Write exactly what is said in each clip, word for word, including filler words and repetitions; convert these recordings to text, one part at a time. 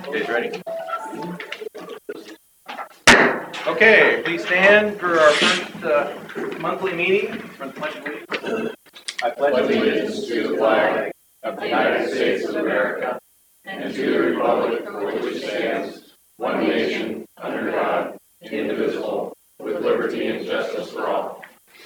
Okay, ready? Okay, please stand for our first uh, monthly meeting for the Pledge of Allegiance. I pledge allegiance to the flag of the United States of America and to the republic for which it stands, one nation, under God, indivisible, with liberty and justice for all.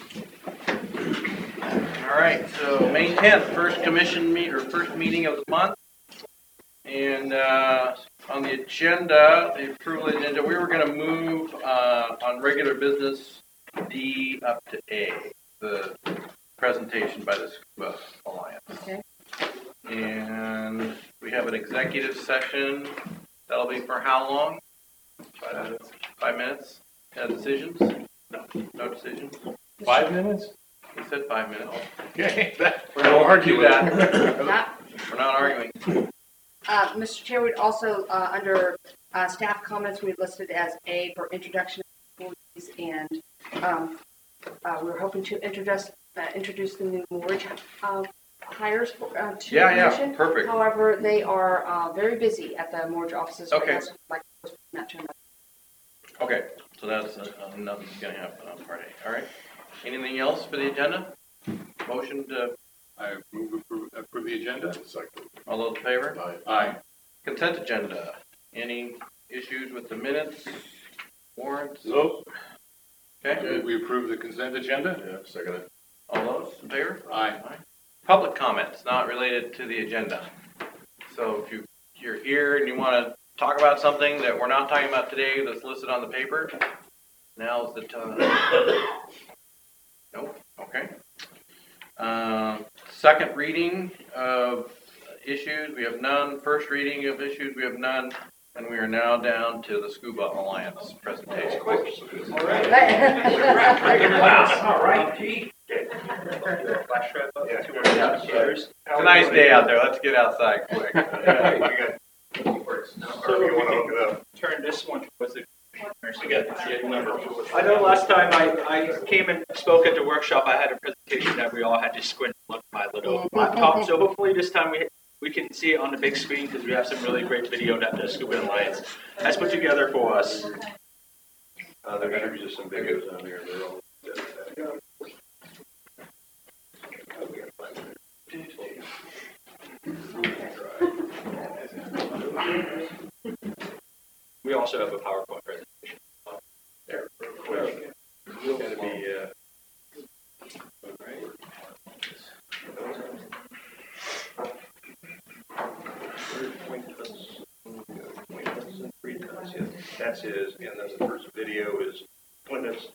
All right, so May tenth, first commission meet or first meeting of the month. And uh, on the agenda, the approval agenda, we were going to move uh, on regular business D up to A, the presentation by the Scuba Alliance. Okay. And we have an executive session. That'll be for how long? Five minutes. Five minutes. Uh, decisions? No, no decisions. Five minutes? He said five minutes. Okay. We're not arguing that. Not, We're not arguing. uh, Mister Chair, we'd also, uh, under uh, staff comments, we listed as A for introduction of employees, and um, uh, we were hoping to introduce uh, introduce the new mortgage uh, hires for, uh, to Yeah, the yeah, commission. perfect. However, they are uh, very busy at the mortgage offices. right Okay. now, so I'd like to postpone that to another. Okay, so that's, uh, nothing's gonna happen on part A, all right? Anything else for the agenda? Motion to, I move to approve, approve the agenda. all those in favor? Aye. Consent agenda, any issues with the minutes, warrants? Nope. Okay, We approve the consent agenda? Yeah, second it. all those in favor? Aye. Public comments not related to the agenda. So if you, you're here and you wanna talk about something that we're not talking about today that's listed on the paper, now's the time. Nope, okay. Uh, Second reading of issues, we have none. First reading of issues, we have none. And we are now down to the Scuba Alliance presentation. Right. All right, Pete. It's a nice day out there. Let's get outside quick. So you want to hook it up? Turn this one towards the commissioners to get the number. I know last time I, I came and spoke at the workshop, I had a presentation that we all had to squint and look at my little laptop. So hopefully this time we we can see it on the big screen because we have some really great video that the Scuba Alliance has put together for us. Uh, there should be just some videos on there. They're all. We also have a PowerPoint presentation. There, real quick. It's gotta be, uh. That's his, and then the first video is Plymouth's.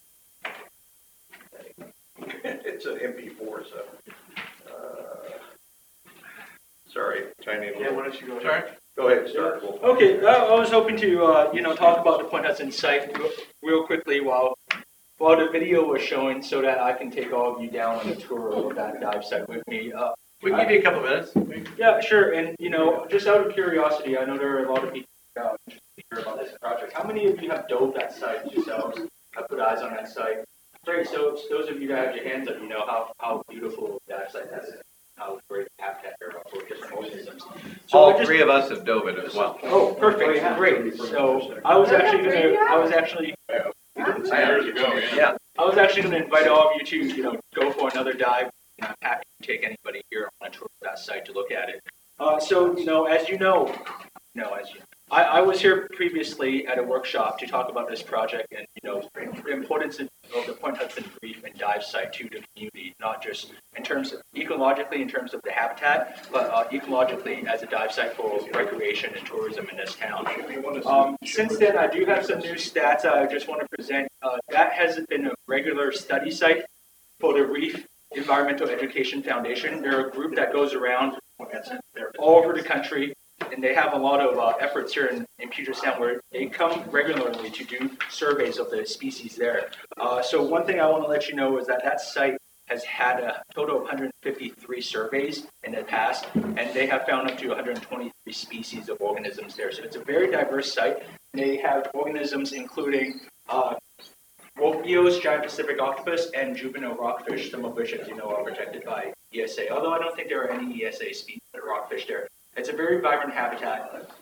It's an M P four, so, uh, sorry, tiny little. Yeah, why don't you go ahead? Sorry? Go ahead, start. We'll- Okay, I I was hoping to, uh, you know, talk about the Point Hudson site real- real quickly while while the video was showing, so that I can take all of you down on a tour of that dive site with me. Uh, We can give you a couple minutes. yeah, sure. And you know, just out of curiosity, I know there are a lot of people uh, interested to hear about this project. How many of you have dove that site yourselves? Have put eyes on that site? Great. So those of you that have your hands up, you know how how beautiful that site is, how great habitat there are for different organisms. So I All just- three of us have dove it as well. Oh, perfect, great. So I was actually gonna, I was actually, Years ago, yeah. Yeah, I was actually gonna invite all of you to, you know, go for another dive. And I'm happy to take anybody here on a tour of that site to look at it. Uh, so, you know, as you know, no, as you, I, I was here previously at a workshop to talk about this project and, you know, the importance of the Point Hudson Reef and dive site to the community, not just in terms of ecologically, in terms of the habitat, but uh, ecologically as a dive site for recreation and tourism in this town. Um, since then, I do have some new stats I just want to present. Uh, that has been a regular study site for the Reef Environmental Education Foundation. They're a group that goes around all over the country, and they have a lot of uh, efforts here in, in Puget Sound where they come regularly to do surveys of the species there. Uh, so one thing I want to let you know is that that site has had a total of one hundred fifty-three surveys in the past, and they have found up to one hundred twenty-three species of organisms there. So it's a very diverse site. They have organisms including uh, wolf eels, giant Pacific octopus, and juvenile rockfish, some of which, as you know, are protected by E S A, although I don't think there are any E S A species of rockfish there. It's a very vibrant habitat.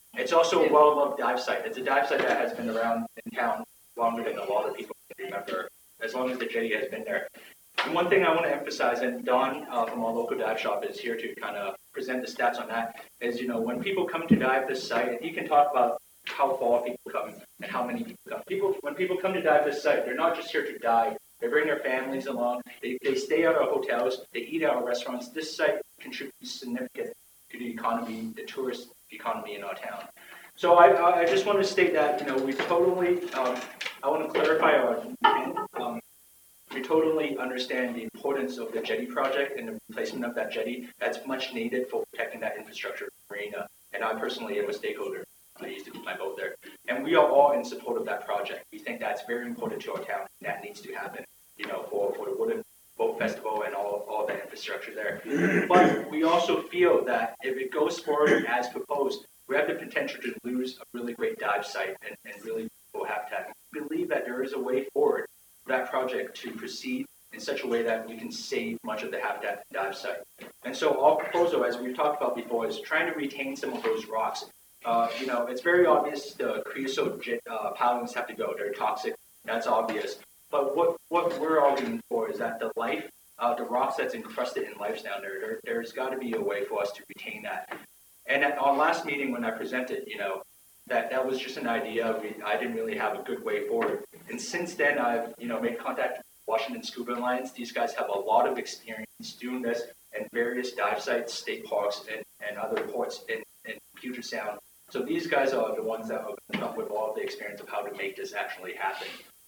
It's also a well-loved dive site. It's a dive site that has been around in town longer than a lot of people can remember, as long as the jetty has been there. And one thing I want to emphasize, and Don uh, from our local dive shop is here to kind of present the stats on that, is, you know, when people come to dive this site, and he can talk about how far people come and how many people come. People, when people come to dive this site, they're not just here to dive. They bring their families along. They, they stay at our hotels. They eat at our restaurants. This site contributes significantly to the economy, the tourist economy in our town. So I, I just want to state that, you know, we totally, um, I want to clarify our intent. Um, we totally understand the importance of the jetty project and the replacement of that jetty. That's much needed for protecting that infrastructure marina. And I personally am a stakeholder. I used to keep my boat there. And we are all in support of that project. We think that's very important to our town. That needs to happen, you know, for, for the Wooden Boat Festival and all, all that infrastructure there. But we also feel that if it goes forward as proposed, we have the potential to lose a really great dive site and, and really beautiful habitat. We believe that there is a way forward for that project to proceed in such a way that we can save much of the habitat and dive site. And so our proposal, as we've talked about before, is trying to retain some of those rocks. Uh, you know, it's very obvious the creosote jet, uh, pilings have to go. They're toxic. That's obvious. But what, what we're arguing for is that the life, uh, the rocks that's encrusted in life down there, there there's got to be a way for us to retain that. And at our last meeting when I presented, you know, that, that was just an idea. We, I didn't really have a good way forward. And since then, I've, you know, made contact with Washington Scuba Alliance. These guys have a lot of experience doing this in various dive sites, state parks, and, and other ports in, in Puget Sound. So these guys are the ones that are going to come up with all of the experience of how to make this actually happen.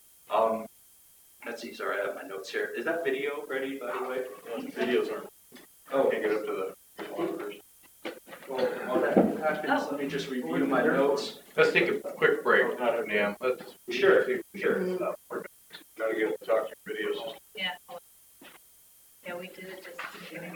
Um, let's see, sorry, I have my notes here. Is that video ready, by the way? Well, the videos aren't, Oh, can't get up to the one first. well, while that happens, let me just review my notes. Let's take a quick break, Nam. Let's. Sure, see if we sure. can, uh, Gotta get to talk to your video system. Yeah. Yeah, we did it just a minute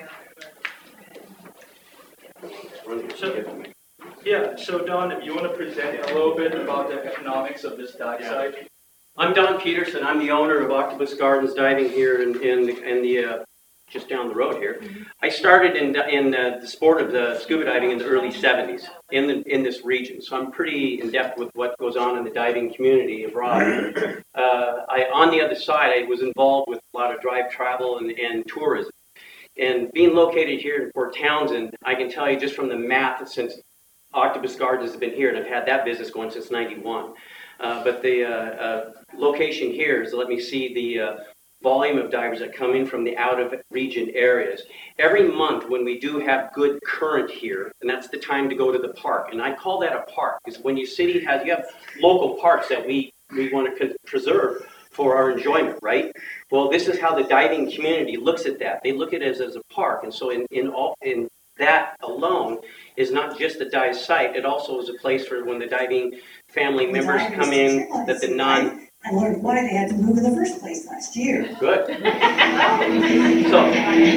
ago. So, yeah, so Don, if you want to present a little bit about the economics of this dive site. I'm Don Peterson. I'm the owner of Octopus Gardens Diving here in, in, the- in the, uh, just down the road here. I started in, in uh, the sport of the scuba diving in the early seventies in, the, in this region. So I'm pretty in depth with what goes on in the diving community abroad. Uh, I, on the other side, I was involved with a lot of drive travel and, and tourism. And being located here in Port Townsend, I can tell you just from the math, since Octopus Gardens has been here, and I've had that business going since ninety-one. Uh, but the uh, uh, location here is, let me see the uh, volume of divers that come in from the out-of-region areas. Every month when we do have good current here, and that's the time to go to the park, and I call that a park, because when your city has, you have local parks that we, we want to preserve for our enjoyment, right? Well, this is how the diving community looks at that. They look at it as, as a park, and so in, in all, in that alone is not just a dive site, it also is a place for when the diving family members come in, that the non... I learned why they had to move in the first place last year. Good. So,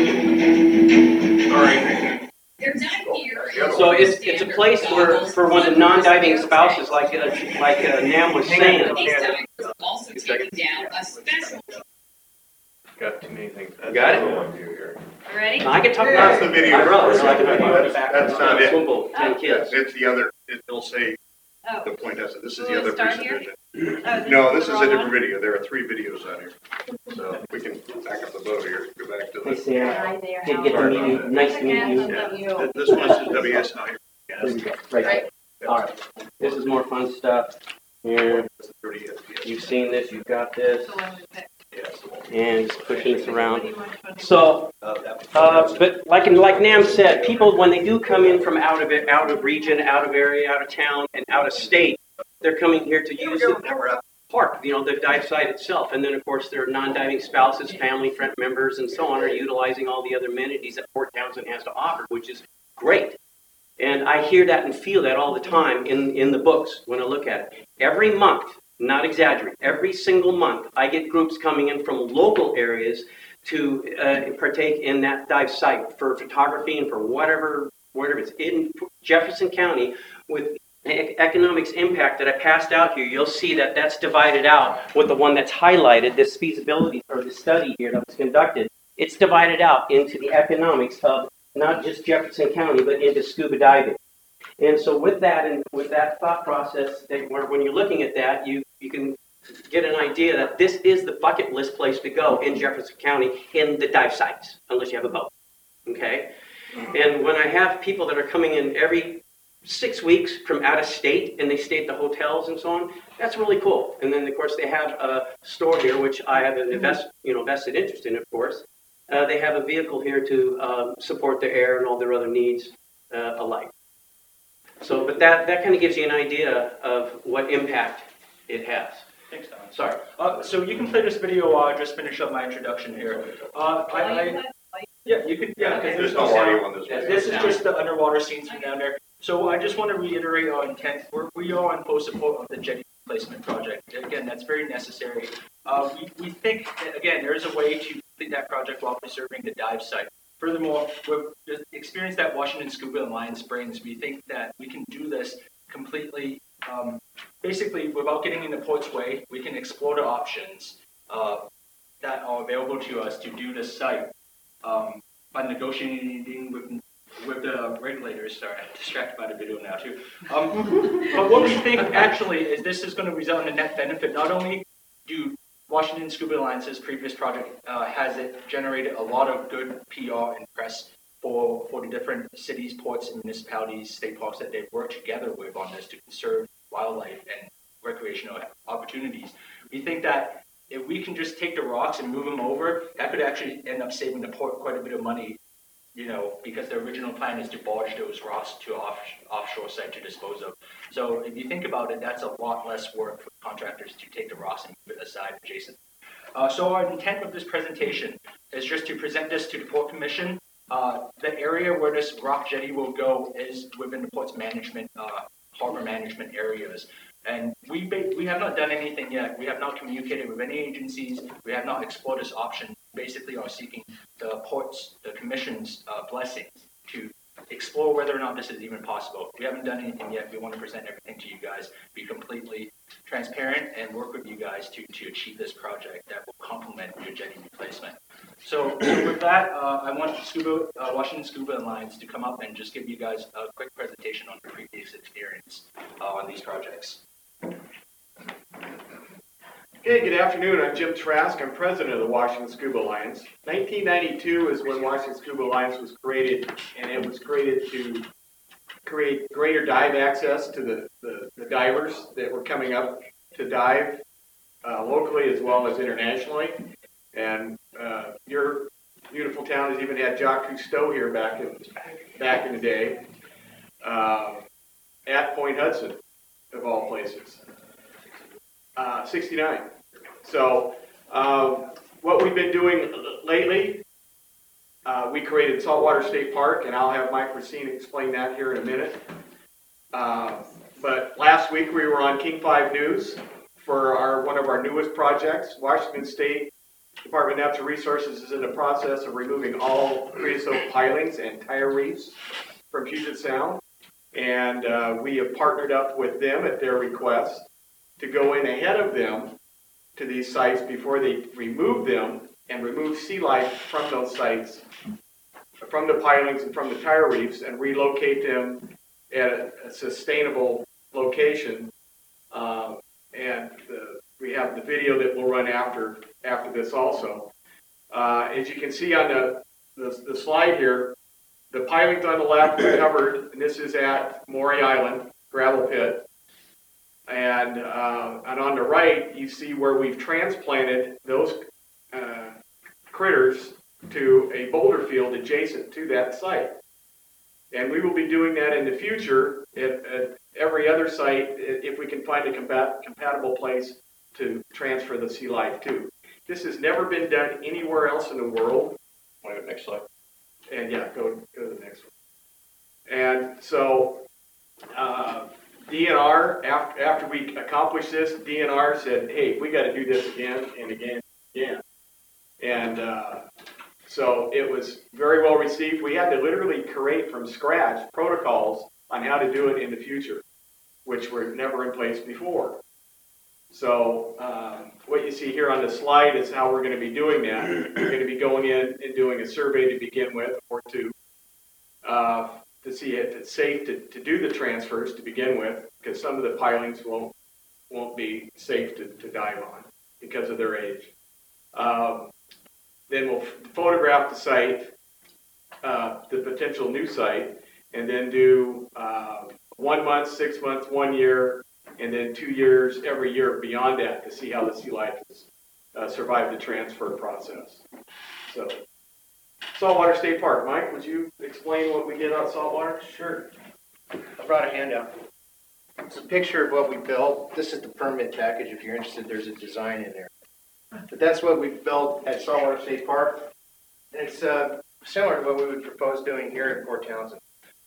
They're done here. so it's, it's a place where, for when the non-diving spouses, like, uh, like uh, Nam was saying, These divers are also taking down a special. Got too many things. Got it? it? Ready? I can talk That's about the video. my brother, so I can That's- talk about that's not it. Swimble, ten kids. It's the other, it'll say, Oh. the point has it, this is Will the it other start presentation. Oh, No, this the is a wrong different one? video, there are three videos on here. So we can back up the boat here, go back to Hey, the, Sarah, Hi there. good how get to are meet you? you, nice to meet you. Love you. this one is W S I. There we go, right there. All right, this is more fun stuff. Here, thirty F P S. you've seen this, you've got this, The one with the- Yes. and just pushing this What around. do you want to- So, Uh, that- Uh, but like like Nam said, people when they do come in from out of it, out of region, out of area, out of town, and out of state, they're coming here to use the park, you know, the dive site itself. And then of course their non-diving spouses, family, friend members, and so on are utilizing all the other amenities that Port Townsend has to offer, which is great. And I hear that and feel that all the time in in the books when I look at it. Every month, not exaggerate, every single month, I get groups coming in from local areas to uh, partake in that dive site for photography and for whatever, whatever it's in Jefferson County with e- economics impact that I passed out here. You'll see that that's divided out with the one that's highlighted, this feasibility or the study here that was conducted. It's divided out into the economics of not just Jefferson County, but into scuba diving. And so with that and with that thought process, that where- when you're looking at that, you, you can get an idea that this is the bucket list place to go in Jefferson County in the dive sites, unless you have a boat, okay? And when I have people that are coming in every six weeks from out of state and they stay at the hotels and so on, that's really cool. And then, of course, they have a store here, which I have an invest, you know, vested interest in, of course. Uh, they have a vehicle here to um, support their air and all their other needs uh, alike. So, but that, that kind of gives you an idea of what impact it has. Thanks, Don. Sorry. Uh, so you can play this video while I just finish up my introduction here. Uh, I, I, yeah, you could, yeah, because There's there's no no sound. audio on this Yes, video. This is just the underwater scenes from down there. So I just want to reiterate our intent. We're, we are in full support of the jetty replacement project. Again, that's very necessary. Uh, we, we think, that, again, there is a way to complete that project while preserving the dive site. Furthermore, we've experienced at Washington Scuba and Lion Springs. We think that we can do this completely, um, basically without getting in the port's way. We can explore the options uh, that are available to us to do this site um, by negotiating with with the regulators. Sorry, I'm distracted by the video now too. Um, but what we think actually is this is going to result in a net benefit. Not only do Washington Scuba Alliance's previous project uh, has it generated a lot of good P R and press for, for the different cities, ports, and municipalities, state parks that they've worked together with on this to conserve wildlife and recreational opportunities. We think that if we can just take the rocks and move them over, that could actually end up saving the port quite a bit of money, you know, because the original plan is to barge those rocks to off, offshore site to dispose of. So if you think about it, that's a lot less work for contractors to take the rocks and move it aside adjacent. Uh, so our intent of this presentation is just to present this to the Port Commission. Uh, the area where this rock jetty will go is within the port's management, uh, harbor management areas. And we we have not done anything yet. We have not communicated with any agencies. We have not explored this option. Basically, are seeking the port's, the commission's uh, blessings to explore whether or not this is even possible. We haven't done anything yet. We want to present everything to you guys, be completely transparent, and work with you guys to, to achieve this project that will complement your jetty replacement. So, so with that, uh, I want Scuba, uh, Washington Scuba Alliance to come up and just give you guys a quick presentation on their previous experience uh, on these projects. Okay, good afternoon. I'm Jim Trask. I'm president of the Washington Scuba Alliance. nineteen ninety-two is when Washington Scuba Alliance was created, and it was created to create greater dive access to the, the, the divers that were coming up to dive uh, locally as well as internationally. And uh, your beautiful town has even had Jacques Cousteau here back in, back in the day uh, at Point Hudson, of all places. Uh, sixty-nine. So um, what we've been doing lately, uh, we created Saltwater State Park, and I'll have Mike Racine explain that here in a minute. Uh, but last week we were on King five News for our one of our newest projects. Washington State Department of Natural Resources is in the process of removing all creosote pilings and tire reefs from Puget Sound, and uh, we have partnered up with them at their request to go in ahead of them to these sites before they remove them and remove sea life from those sites, from the pilings and from the tire reefs, and relocate them at a, a sustainable location. Uh, and the, we have the video that will run after after this also. Uh, as you can see on the, the, the slide here, the pilings on the left are covered, and this is at Maury Island, gravel pit. And, uh, and on the right, you see where we've transplanted those uh, critters to a boulder field adjacent to that site. And we will be doing that in the future at, at every other site if we can find a compat compatible place to transfer the sea life to. This has never been done anywhere else in the world. Want to go next slide? And yeah, go, go to the next one. And so, uh, D N R, after, after we accomplished this, D N R said, hey, we got to do this again and again and again. And uh, so it was very well received. We had to literally create from scratch protocols on how to do it in the future, which were never in place before. So um, what you see here on the slide is how we're going to be doing that. We're going to be going in and doing a survey to begin with, or two, uh, to see if it's safe to, to do the transfers to begin with, because some of the pilings won't, won't be safe to, to dive on because of their age. Um, then we'll photograph the site, uh, the potential new site, and then do uh, one month, six months, one year, and then two years every year beyond that to see how the sea life has uh, survived the transfer process. So, Saltwater State Park. Mike, would you explain what we did on Saltwater? Sure. I brought a handout. It's a picture of what we built. This is the permit package. If you're interested, there's a design in there. But that's what we built at Saltwater State Park. And it's uh, similar to what we would propose doing here at Port Townsend.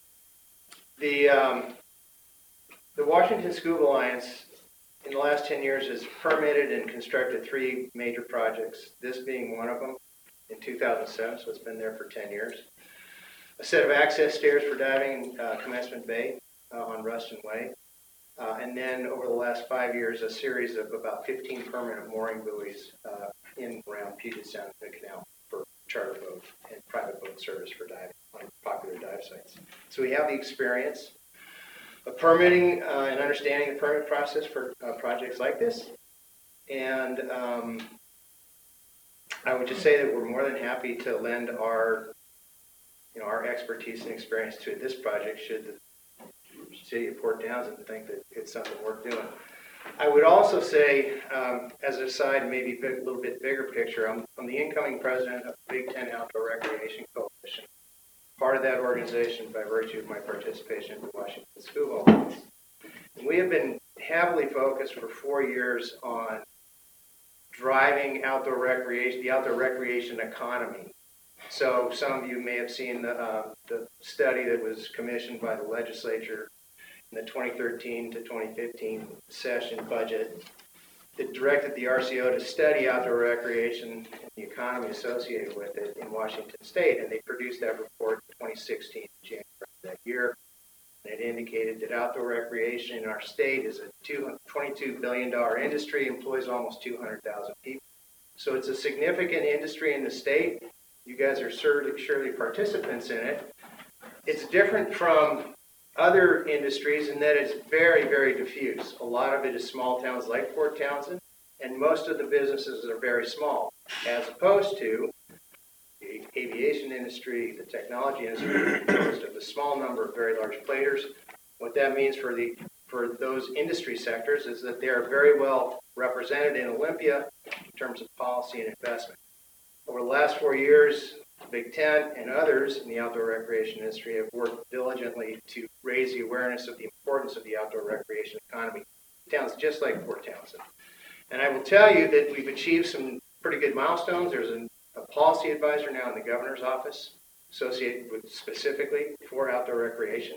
The, um, the Washington Scuba Alliance in the last ten years has permitted and constructed three major projects, this being one of them in two thousand seven, so it's been there for ten years. A set of access stairs for diving in uh, Commencement Bay uh, on Ruston Way. Uh, and then over the last five years, a series of about fifteen permanent mooring buoys uh, in and around Puget Sound and the canal for charter boat and private boat service for diving on popular dive sites. So we have the experience of permitting uh, and understanding the permit process for uh, projects like this. And um, I would just say that we're more than happy to lend our, you know, our expertise and experience to this project should the City of Port Townsend think that it's something worth doing. I would also say, um, as an aside, maybe a big, little bit bigger picture, I'm, I'm the incoming president of the Big Ten Outdoor Recreation Coalition, part of that organization by virtue of my participation in the Washington Scuba Alliance. And we have been heavily focused for four years on driving outdoor recreation, the outdoor recreation economy. So some of you may have seen the, uh, the study that was commissioned by the legislature in the twenty thirteen to twenty fifteen session budget that directed the R C O to study outdoor recreation and the economy associated with it in Washington State, and they produced that report in twenty sixteen, January of that year. And it indicated that outdoor recreation in our state is a twenty-two billion dollars industry, employs almost two hundred thousand people. So it's a significant industry in the state. You guys are surely, surely participants in it. It's different from other industries in that it's very, very diffuse. A lot of it is small towns like Port Townsend, and most of the businesses are very small, as opposed to the aviation industry, the technology industry, composed of a small number of very large players. What that means for the for those industry sectors is that they are very well represented in Olympia in terms of policy and investment. Over the last four years, Big Ten and others in the outdoor recreation industry have worked diligently to raise the awareness of the importance of the outdoor recreation economy in towns just like Port Townsend. And I will tell you that we've achieved some pretty good milestones. There's a, a policy advisor now in the governor's office associated with specifically for outdoor recreation.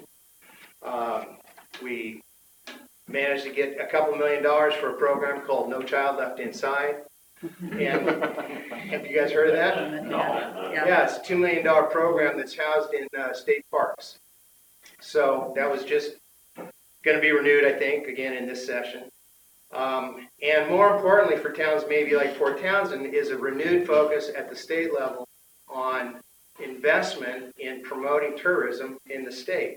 Um, we managed to get a couple million dollars for a program called No Child Left Inside. And have you guys heard of that? No. Yeah. Yeah, it's a two million dollars program that's housed in uh, state parks. So that was just going to be renewed, I think, again in this session. Um, and more importantly for towns maybe like Port Townsend is a renewed focus at the state level on investment in promoting tourism in the state.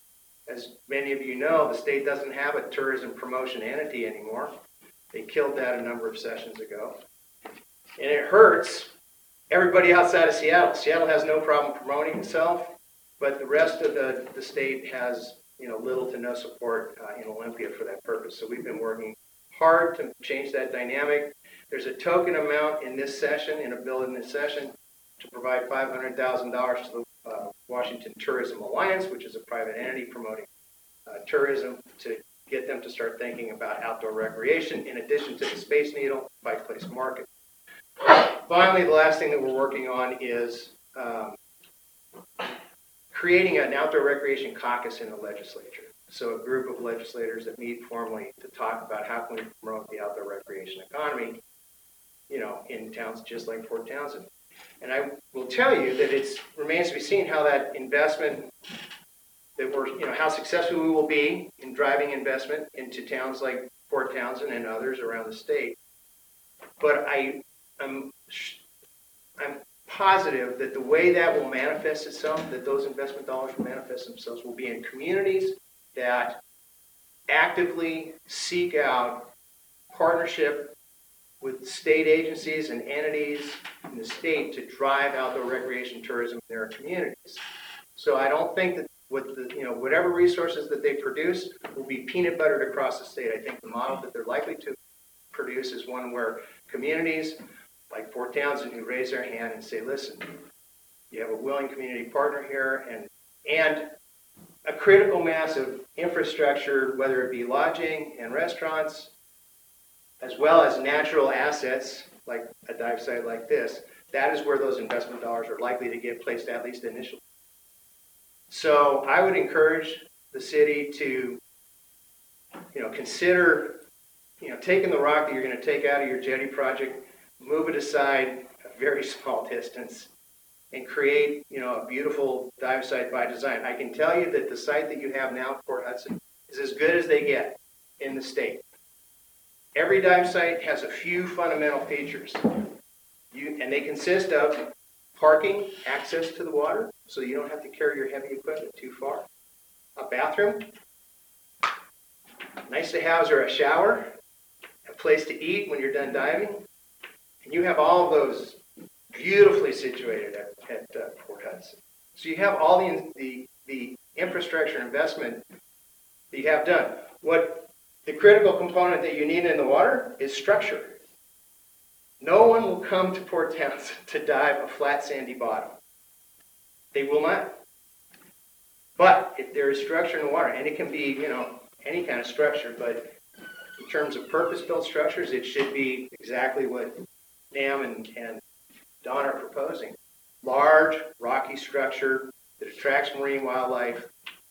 As many of you know, the state doesn't have a tourism promotion entity anymore. They killed that a number of sessions ago. And it hurts everybody outside of Seattle. Seattle has no problem promoting itself, but the rest of the, the state has, you know, little to no support uh, in Olympia for that purpose. So we've been working hard to change that dynamic. There's a token amount in this session, in a bill in this session, to provide five hundred thousand dollars to the uh, Washington Tourism Alliance, which is a private entity promoting uh, tourism, to get them to start thinking about outdoor recreation in addition to the Space Needle, Pike Place Market. Finally, the last thing that we're working on is um, creating an outdoor recreation caucus in the legislature. So a group of legislators that meet formally to talk about how can we promote the outdoor recreation economy, you know, in towns just like Port Townsend. And I will tell you that it remains to be seen how that investment, that we're, you know, how successful we will be in driving investment into towns like Port Townsend and others around the state. But I, I'm, I'm positive that the way that will manifest itself, that those investment dollars will manifest themselves, will be in communities that actively seek out partnership with state agencies and entities in the state to drive outdoor recreation tourism in their communities. So I don't think that what the, you know, whatever resources that they produce will be peanut buttered across the state. I think the model that they're likely to produce is one where communities like Fort Townsend who raise their hand and say, listen, you have a willing community partner here, and and a critical mass of infrastructure, whether it be lodging and restaurants, as well as natural assets like a dive site like this. That is where those investment dollars are likely to get placed, at least initially. So I would encourage the city to, you know, consider, you know, taking the rock that you're going to take out of your jetty project, move it aside a very small distance, and create, you know, a beautiful dive site by design. I can tell you that the site that you have now, Port Hudson, is as good as they get in the state. Every dive site has a few fundamental features, you, and they consist of parking, access to the water, so you don't have to carry your heavy equipment too far, a bathroom, nice to have or a shower, a place to eat when you're done diving, and you have all of those beautifully situated at, at uh, Port Hudson. So you have all the, the, the infrastructure investment that you have done. What the critical component that you need in the water is structure. No one will come to Port Townsend to dive a flat sandy bottom. They will not. But if there is structure in the water, and it can be, you know, any kind of structure, but in terms of purpose-built structures, it should be exactly what Nam and, and Don are proposing. Large, rocky structure that attracts marine wildlife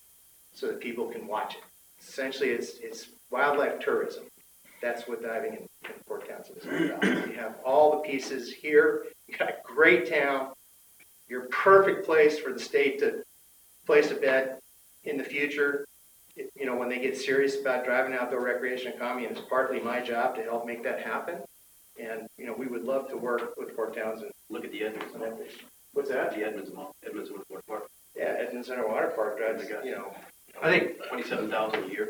so that people can watch it. Essentially, it's, it's wildlife tourism. That's what diving in, in Port Townsend is all about. You have all the pieces here. You got a great town. You're a perfect place for the state to place a bet in the future. It, you know, when they get serious about driving outdoor recreation economy, and it's partly my job to help make that happen. And, you know, we would love to work with Port Townsend. Look at the Edmonds Mall. What's that? The Edmonds Mall, Edmonds Water Park. Yeah, Edmonds Center Water Park drives, you know. I think Twenty-seven thousand a year.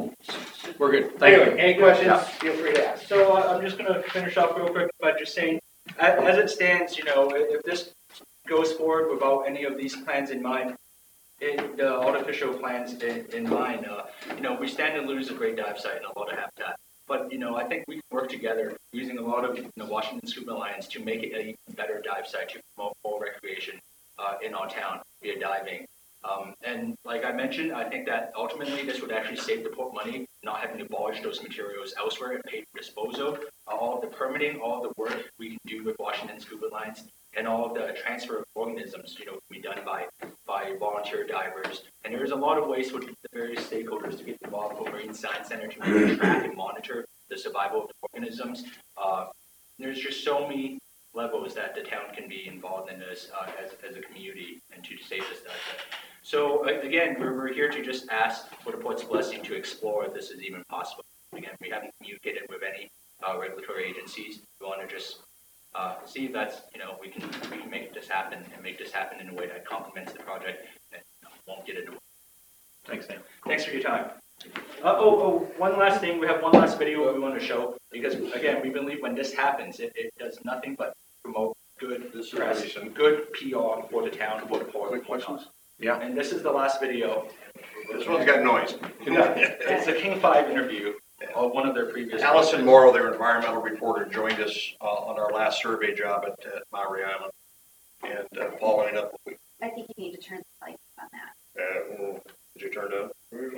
we're good. Thank Anyway, you. any questions? Yeah. Feel free to ask. So uh, I'm just going to finish off real quick by just saying, a- as it stands, you know, if this goes forward without any of these plans in mind, it, the artificial plans in, in mind, uh, you know, we stand to lose a great dive site and a lot of habitat. But, you know, I think we can work together using a lot of, you know, Washington Scuba Alliance to make it an even better dive site to promote more recreation uh, in our town via diving. Um, and like I mentioned, I think that ultimately this would actually save the port money, not having to barge those materials elsewhere and pay for disposal. Uh, all of the permitting, all of the work we can do with Washington Scuba Alliance, and all of the transfer of organisms, you know, can be done by by volunteer divers. And there's a lot of ways for the various stakeholders to get involved for Marine Science Center to really track and monitor the survival of the organisms. Uh, there's just so many levels that the town can be involved in this uh, as, as a community and to save this dive site. So uh, again, we're, we're here to just ask for the port's blessing to explore if this is even possible. Again, we haven't communicated with any uh, regulatory agencies. We want to just uh, see if that's, you know, we can we can make this happen and make this happen in a way that complements the project and you know, won't get in the way. Thanks, Dan. Thanks for your time. Uh, oh, oh, one last thing. We have one last video we want to show because again, we believe when this happens, it, it does nothing but promote good press, good P R for the town, for the port. Quick questions? Yeah. And this is the last video. This one's got noise. It's a King five interview of one of their previous. Allison Morrow, their environmental reporter, joined us uh, on our last survey job at, at Maui Island. And uh, following up, we, I think you need to turn the lights on that. uh, well, did you turn it up?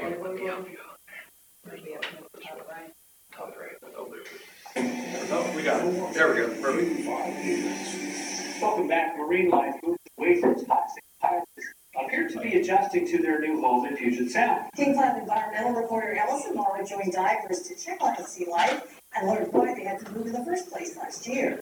Top right. Oh, there it is. Oh, we got it. There we go. Perfect. Welcome back. Marine Life moved away from toxic pirates appear to be adjusting to their new home in Puget Sound. King Cloud environmental reporter Allison Morrow joined divers to check on the sea life and learned why they had to move in the first place last year.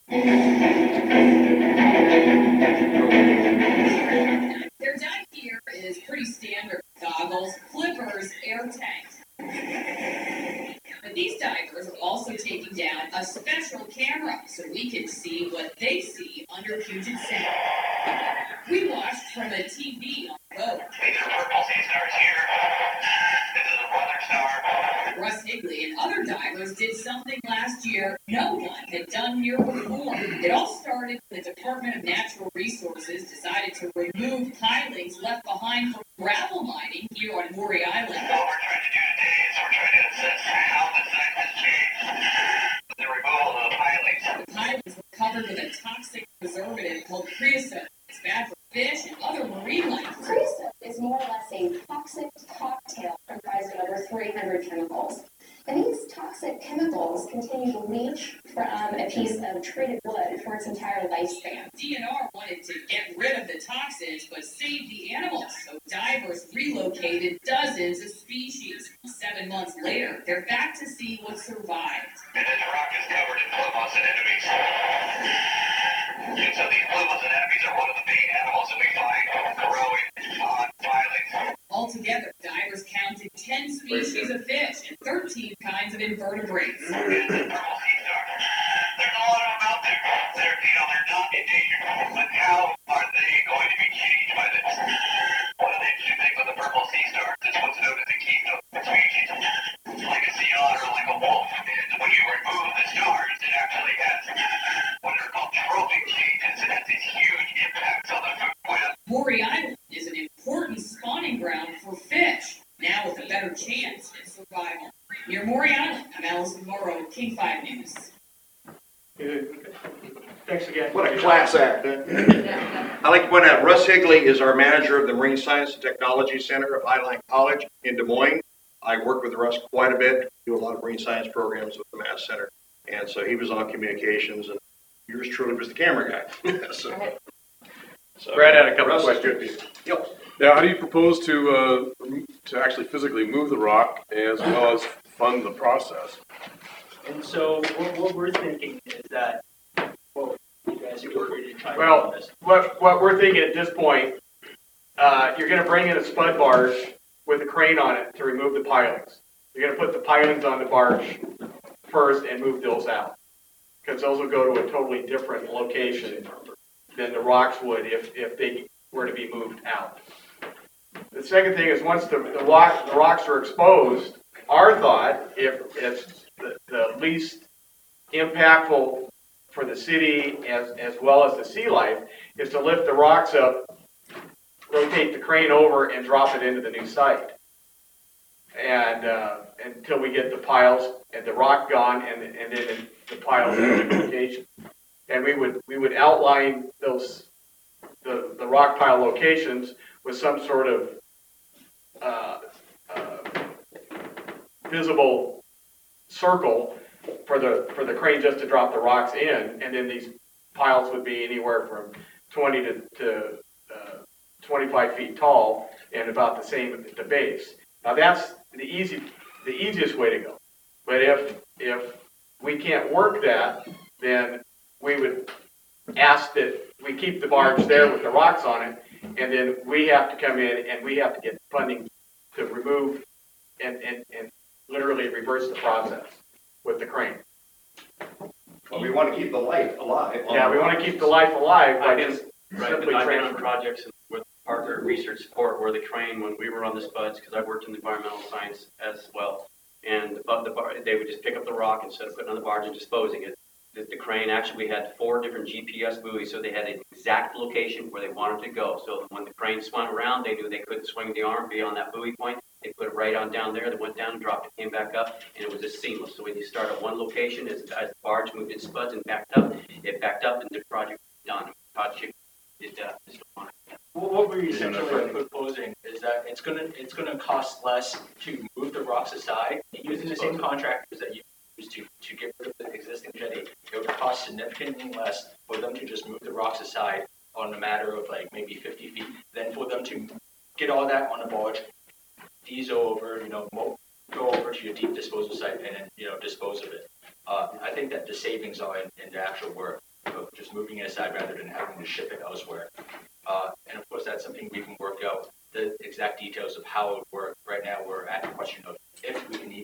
Their dive gear is pretty standard. Goggles, flippers, air tanks. But These divers are also taking down a special camera so we can see what they see under Puget Sound. We watched from a T V on the boat. These are purple sea stars here. This is a weather star. Russ Higley and other divers did something last year no one had done here before. It all started when the Department of Natural Resources decided to remove pilings left behind from gravel mining here on Maury Island. What we're trying to do today is we're trying to assess how the site has changed with the removal of the pilings. The pilings were covered with a toxic preservative called creosote. It's bad for fish and other marine life. Creosote is more or less a toxic cocktail comprised of over three hundred chemicals. And these toxic chemicals continue to leach from a piece of treated wood for its entire lifespan. D N R wanted to get rid of the toxins but save the animals, so divers relocated dozens of species. Seven months later, they're back to see what survived. And this rock is covered in plumos and enemies. And so these plumos and enemies are one of the main animals that we find growing on pilings. Altogether, divers counted ten species of fish and thirteen kinds of invertebrates. Purple sea star. There's a lot of them out there. They're, you know, they're not endangered. But how are they going to be changed by this? One of the interesting things with the purple sea star is what's known as a keystone species. Like a sea otter, like a wolf. And when you remove the stars, it actually has what are called trophic changes. It has these huge impacts on the food web. Maury Island is an important spawning ground for fish, now with a better chance at survival. Near Maury Island, I'm Allison Morrow, King five News. Thanks again. What a class act. I'd like to point out Russ Higley is our manager of the Marine Science and Technology Center of Highline College in Des Moines. I work with Russ quite a bit, do a lot of marine science programs with the Mass Center. And so he was on communications, and yours truly was the camera guy. so, so, Brad had a couple Russ, questions. Yep. Now, how do you propose to, uh, to actually physically move the rock as well as fund the process? And so what, what we're thinking is that, well, you guys are ready to try to Well, this. what, what we're thinking at this point, uh, you're gonna bring in a spud barge with a crane on it to remove the pilings. You're gonna put the pilings on the barge first and move those out. Because those will go to a totally different location than the rocks would if, if they were to be moved out. The second thing is once the, the rock, the rocks are exposed, our thought, if it's the, the least impactful for the city as, as well as the sea life, is to lift the rocks up, rotate the crane over and drop it into the new site. And, uh, until we get the piles and the rock gone and, and then the piles in the location. And we would, we would outline those, the, the rock pile locations with some sort of, uh, uh, visible circle for the, for the crane just to drop the rocks in. And then these piles would be anywhere from twenty to, to, uh, twenty-five feet tall and about the same at the base. Now that's the easy, the easiest way to go. But if, if we can't work that, then we would ask that we keep the barge there with the rocks on it, and then we have to come in and we have to get funding to remove and, and, and literally reverse the process with the crane. Well, we want to keep the life alive. Yeah, we want to keep the life alive by I've been, just right, simply I've been on transferring. projects with Parker Research Support where the crane, when we were on the spuds, because I worked in environmental science as well, and above the bar, they would just pick up the rock instead of putting it on the barge and disposing it. The, the crane, actually, we had four different G P S buoys, so they had an exact location where they wanted to go. So when the crane swung around, they knew they couldn't swing the arm beyond that buoy point. They put it right on down there, they went down and dropped it, came back up, and it was just seamless. So when you start at one location, as, as the barge moved its spuds and backed up, it backed up and the project was done. Todd Chick did uh, just on it. Well, what we're essentially proposing is that it's gonna, it's gonna cost less to move the rocks aside, using the same contractors that you use to, to get rid of the existing jetty. It would cost significantly less for them to just move the rocks aside on a matter of like maybe fifty feet, than for them to get all that on a barge, diesel over, you know, mo- go over to your deep disposal site and then, you know, dispose of it. Uh, I think that the savings are in, in the actual work of just moving it aside rather than having to ship it elsewhere. Uh, and of course, that's something we can work out the exact details of how it would work. Right now, we're at the question of if we can even be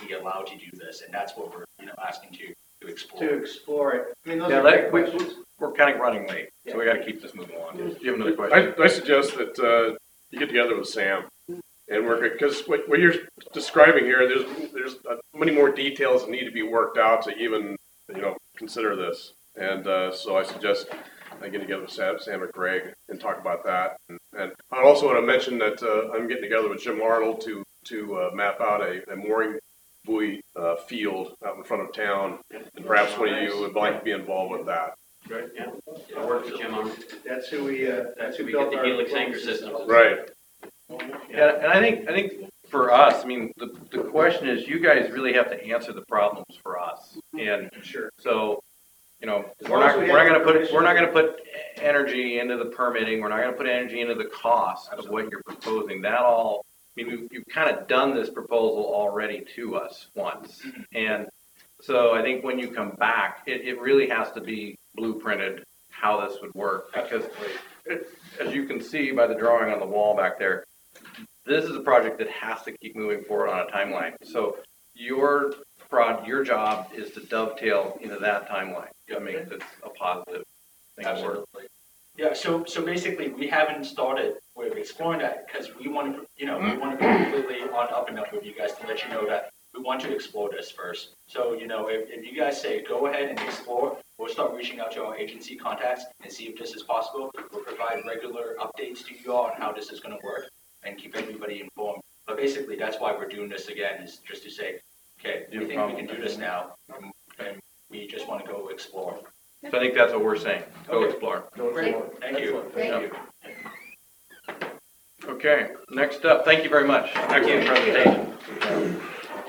be allowed to do this, and that's what we're, you know, asking to, to explore. To explore it. I mean, those Yeah, are let, great we, questions. we're kind of running late, so we gotta keep this moving along. Do you have another I, question? I suggest that, uh, you get together with Sam and work it, because what, what you're describing here, there's, there's uh, many more details that need to be worked out to even, you know, consider this. And, uh, so I suggest I get together with Sam, Sam and Greg and talk about that. And, and I also want to mention that, uh, I'm getting together with Jim Arnold to, to, uh, map out a, a mooring buoy, uh, field out in front of town. And perhaps one of you would like to be involved with that. Right, yeah. I work with Jim on, That's who we, uh, that's who we built get the our helix floating anchor system. Right. Yeah, and I think, I think for us, I mean, the, the question is, you guys really have to answer the problems for us. And Sure. so, you know, As we're long as not, we we're not have gonna put, permission. we're not gonna put energy into the permitting, we're not gonna put energy into the cost of what you're proposing. That all, I mean, you've, you've kind of done this proposal already to us once. And so I think when you come back, it, it really has to be blueprinted how this would work. Because it, as you can see by the drawing on the wall back there, this is a project that has to keep moving forward on a timeline. So your prod, your job is to dovetail into that timeline to make this a positive thing to work. Absolutely. Yeah, so, so basically, we haven't started with exploring that because we want to, you know, we want to be completely on up and up with you guys to let you know that we want to explore this first. So, you know, if, if you guys say go ahead and explore, we'll start reaching out to our agency contacts and see if this is possible. We'll provide regular updates to you all on how this is going to work and keep everybody informed. But basically, that's why we're doing this again, is just to say, okay, we think we can do this now, and, and we just want to go explore. So I think that's what we're saying. Go Okay. explore. Great, thank you. Thank you. Okay, next up, thank you very much. Excellent presentation.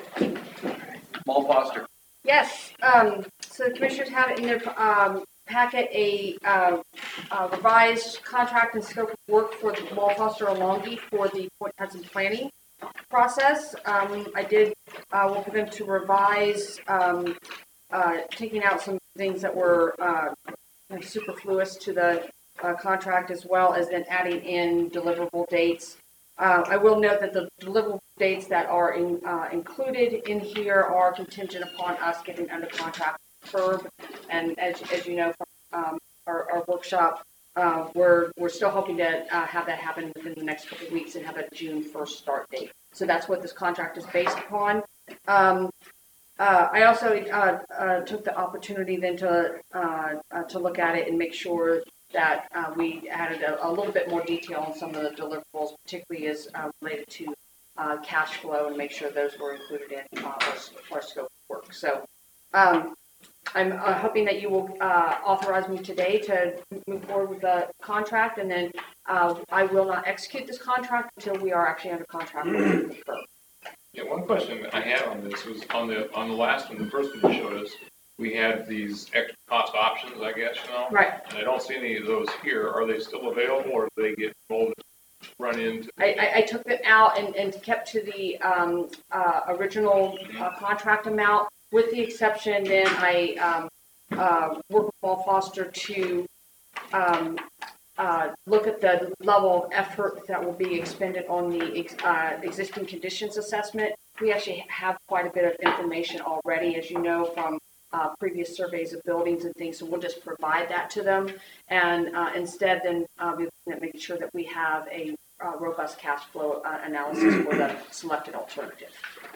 Mal Foster. Yes, um, so the commissioners have in their, um, packet a, uh, uh, revised contract and scope of work for the Wall Foster Alongi for the Point Hudson planning process. Um, I did, uh, work with them to revise, um, uh, taking out some things that were, uh, kind of superfluous to the, uh, contract, as well as then adding in deliverable dates. Uh, I will note that the deliverable dates that are in, uh, included in here are contingent upon us getting under contract with Curb. And as, as you know, from, um, our, our workshop, uh, we're, we're still hoping to, uh, have that happen within the next couple of weeks and have a June first start date. So that's what this contract is based upon. Um, uh, I also, uh, uh, took the opportunity then to, uh, uh, to look at it and make sure that uh, we added a, a little bit more detail on some of the deliverables, particularly as uh, related to uh, cash flow, and make sure those were included in uh, our, our scope of work. So um, I'm uh, hoping that you will uh, authorize me today to move forward with the contract, and then uh, I will not execute this contract until we are actually under contract with the firm. Yeah, one question that I had on this was on the, on the last one, the first one you showed us, we had these extra cost options, I guess, you know? Right. And I don't see any of those here. Are they still available, or do they get rolled, run into? I, I, I took them out and, and kept to the um, uh, original uh, contract amount, with the exception then I um, uh, worked with Paul Foster to um, uh, look at the level of effort that will be expended on the ex, uh, existing conditions assessment. We actually have quite a bit of information already, as you know, from Uh, previous surveys of buildings and things, so we'll just provide that to them, and uh, instead then uh, we're looking at making sure that we have a uh, robust cash flow uh, analysis for the selected alternative.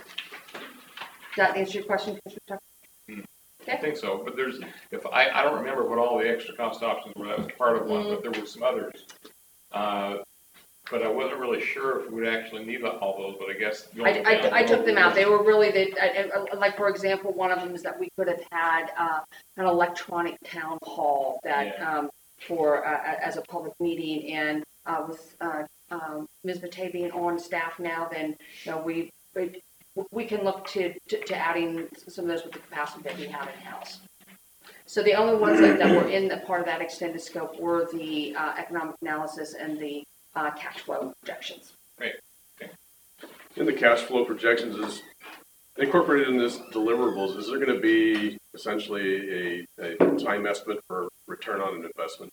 Does that answer your question, Commissioner Tucker? I think so, but there's, if I, I don't remember what all the extra cost options were, that was part of one, but there were some others. Uh, But I wasn't really sure if we would actually need all those, but I guess. I, I, I took them out. They were really, the, I, I, like, for example, one of them is that we could have had uh, an electronic town hall that, Yeah. um, for, uh, as a public meeting, and uh, with uh, um, Miz Matei being on staff now, then, you know, we, we, we can look to, to, to adding some of those with the capacity that we have in-house. So the only ones that, that were in the part of that extended scope were the uh, economic analysis and the Uh, cash flow projections. Right. Okay. In the cash flow projections is incorporated in this deliverables, is there going to be essentially a, a time estimate for return on an investment?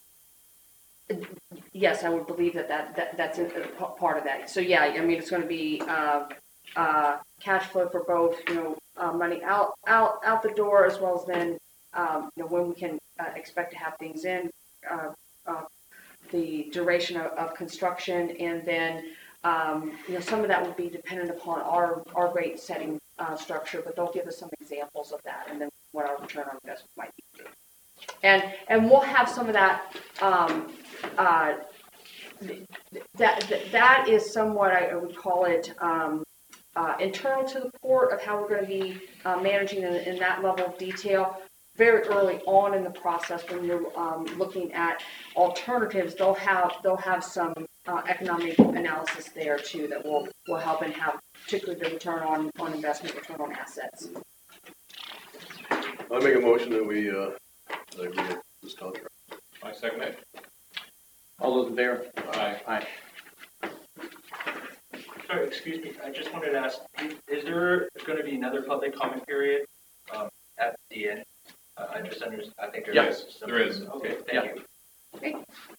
Yes, I would believe that, that, that that's a, a part of that. So yeah, I mean, it's going to be uh, uh, cash flow for both, you know, uh, money out, out, out the door, as well as then, um, you know, when we can uh, expect to have things in, uh, uh, the duration of, of construction, and then, um, you know, some of that will be dependent upon our, our rate setting uh, structure, but they'll give us some examples of that, and then what our return on investment might be. And, and we'll have some of that, um, uh, that, that, that is somewhat, I would call it, um, uh, internal to the port of how we're going to be uh, managing in, in that level of detail. Very early on in the process, when you're um, looking at alternatives, they'll have they'll have some uh, economic analysis there too that will will help and have particularly the return on, on investment, return on assets. I make a motion that we, uh, that we get this contract. I second it. All those in favor? Aye. Aye. Sorry, excuse me, I just wanted to ask, is there going to be another public comment period um, at the end? Uh, I just understand, I think there Yeah, is. some- there is. Okay, Yeah. thank you. Okay.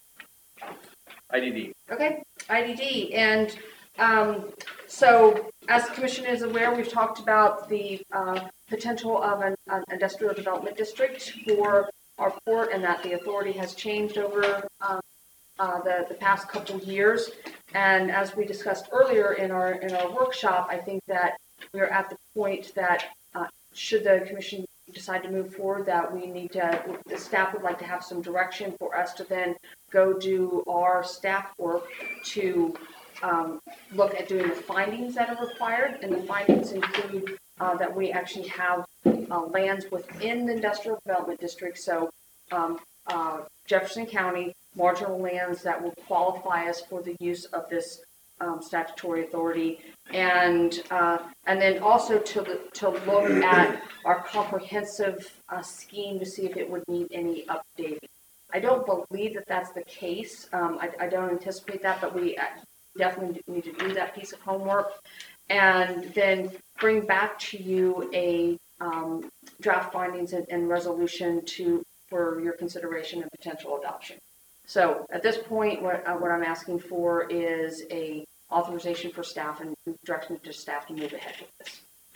I D D. Okay, I D D, and um, so as the commission is aware, we've talked about the uh, potential of an, an industrial development district for our port, and that the authority has changed over um, uh, the the past couple years. And as we discussed earlier in our in our workshop, I think that we are at the point that uh, should the commission decide to move forward, that we need to, the staff would like to have some direction for us to then go do our staff work to um, look at doing the findings that are required. And the findings include uh, that we actually have uh, lands within the industrial development district. So um, uh, Jefferson County, marginal lands that will qualify us for the use of this um, statutory authority. And uh, and then also to to look at our comprehensive uh, scheme to see if it would need any updating. I don't believe that that's the case. Um, I, I don't anticipate that, but we definitely need to do that piece of homework, and then bring back to you a um, draft findings and, and resolution to for your consideration and potential adoption. So at this point, what, uh, what I'm asking for is a authorization for staff and direction to staff to move ahead with this.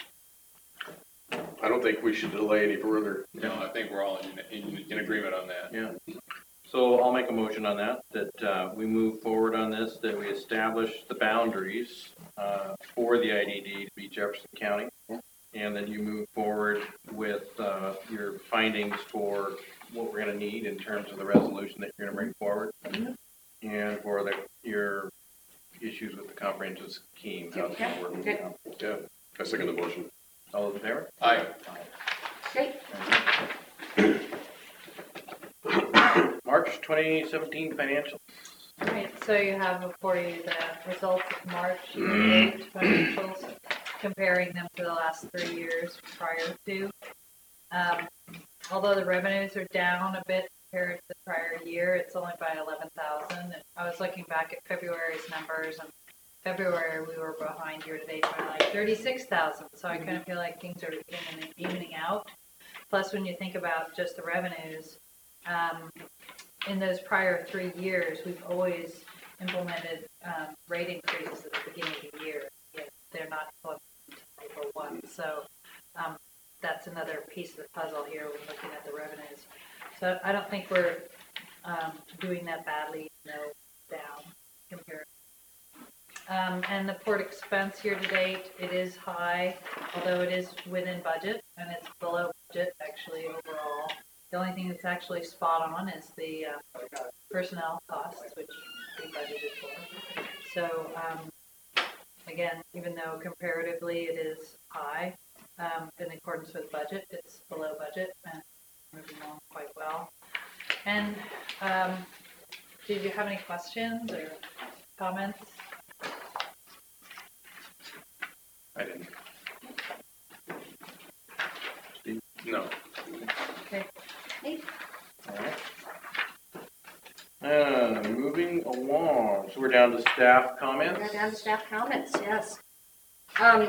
I don't think we should delay any further. No, I think we're all in, in, in agreement on that. Yeah. So I'll make a motion on that, that uh, we move forward on this, that we establish the boundaries uh, for the I D D to be Jefferson County, and then you move forward with uh, your findings for what we're going to need in terms of the resolution that you're going to bring forward, Mm-hmm. and for the your issues with the comprehensive scheme, how it's going to work. Okay. Yeah, I second the motion. All those in favor? Aye. Okay. March twenty seventeen financials. All right, so you have before you the results of March year-to-date financials, comparing them to the last three years prior to. Um, although the revenues are down a bit compared to the prior year, it's only by eleven thousand. And I was looking back at February's numbers, and February we were behind year-to-date by like thirty-six thousand. So I kind of feel like things are evening, evening out. Plus, when you think about just the revenues, um, in those prior three years, we've always implemented um, rate increases at the beginning of the year. Yet they're not implemented until April first. So um, that's another piece of the puzzle here when looking at the revenues. So I don't think we're um, doing that badly, no, down compared. Um, and the port expense here to date, it is high, although it is within budget, and it's below budget actually overall. The only thing that's actually spot on is the uh, personnel costs, which we budgeted for. So um, again, even though comparatively it is high, um, in accordance with budget, it's below budget and moving along quite well. And um, did you have any questions or comments? I didn't. Steve? No. Okay. All right. Uh, moving along, so we're down to staff comments. We're down to staff comments, yes. Um,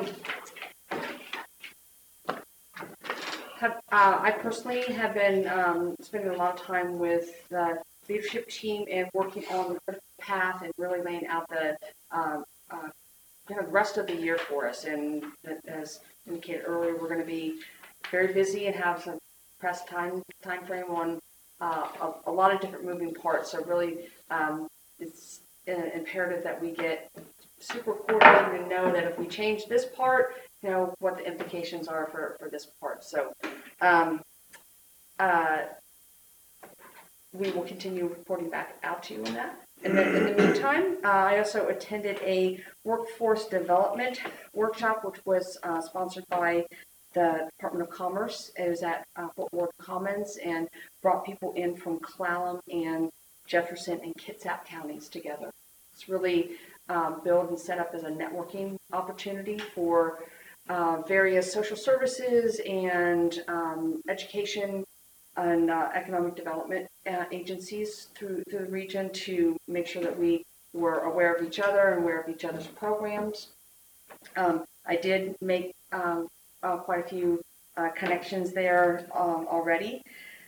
have, uh, I personally have been um, spending a lot of time with the leadership team and working on the critical path and really laying out the um, uh, you know, the rest of the year for us. And as indicated earlier, we're going to be very busy and have some press time time frame on uh, a, a lot of different moving parts. So really, um, it's uh, imperative that we get super coordinated and know that if we change this part, you know, what the implications are for, for this part. So um, uh, we will continue reporting back out to you on that. And then in the meantime, uh, I also attended a workforce development workshop, which was uh, sponsored by the Department of Commerce. It was at uh, Fort Worth Commons and brought people in from Clallam and Jefferson and Kitsap counties together. It's really um, built and set up as a networking opportunity for uh, various social services and um, education and uh, economic development uh, agencies through, through the region to make sure that we were aware of each other and aware of each other's programs. Um, I did make um, uh, quite a few uh, connections there um, already.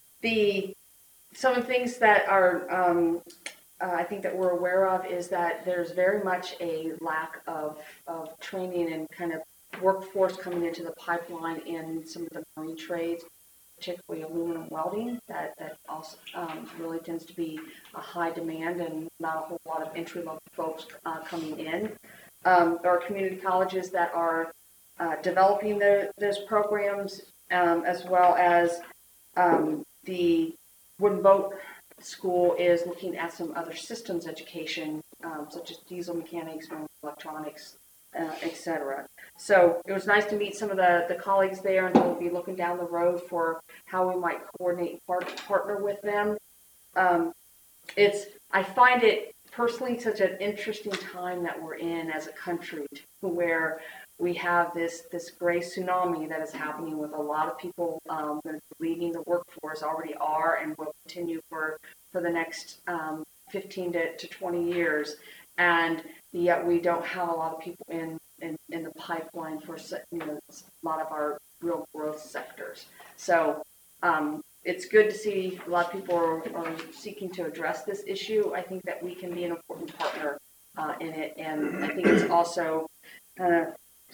The some of the things that are um, uh, I think that we're aware of is that there's very much a lack of, of training and kind of workforce coming into the pipeline in some of the marine trades, particularly aluminum welding, that, that also um, really tends to be a high demand and not a whole lot of entry-level folks uh, coming in. Um, there are community colleges that are uh, developing the, those programs, um, as well as um, the Wooden Boat School is looking at some other systems education, um, such as diesel mechanics, electronics, uh, et cetera. So it was nice to meet some of the, the colleagues there, and we'll be looking down the road for how we might coordinate and part, partner with them. Um, it's I find it personally such an interesting time that we're in as a country, where we have this this gray tsunami that is happening with a lot of people um, that are leaving the workforce, already are, and will continue for for the next um, fifteen to twenty years, and yet we don't have a lot of people in in, in the pipeline for, you know, a lot of our real growth sectors. So um, it's good to see a lot of people are, are seeking to address this issue. I think that we can be an important partner uh, in it, and I think it's also kind of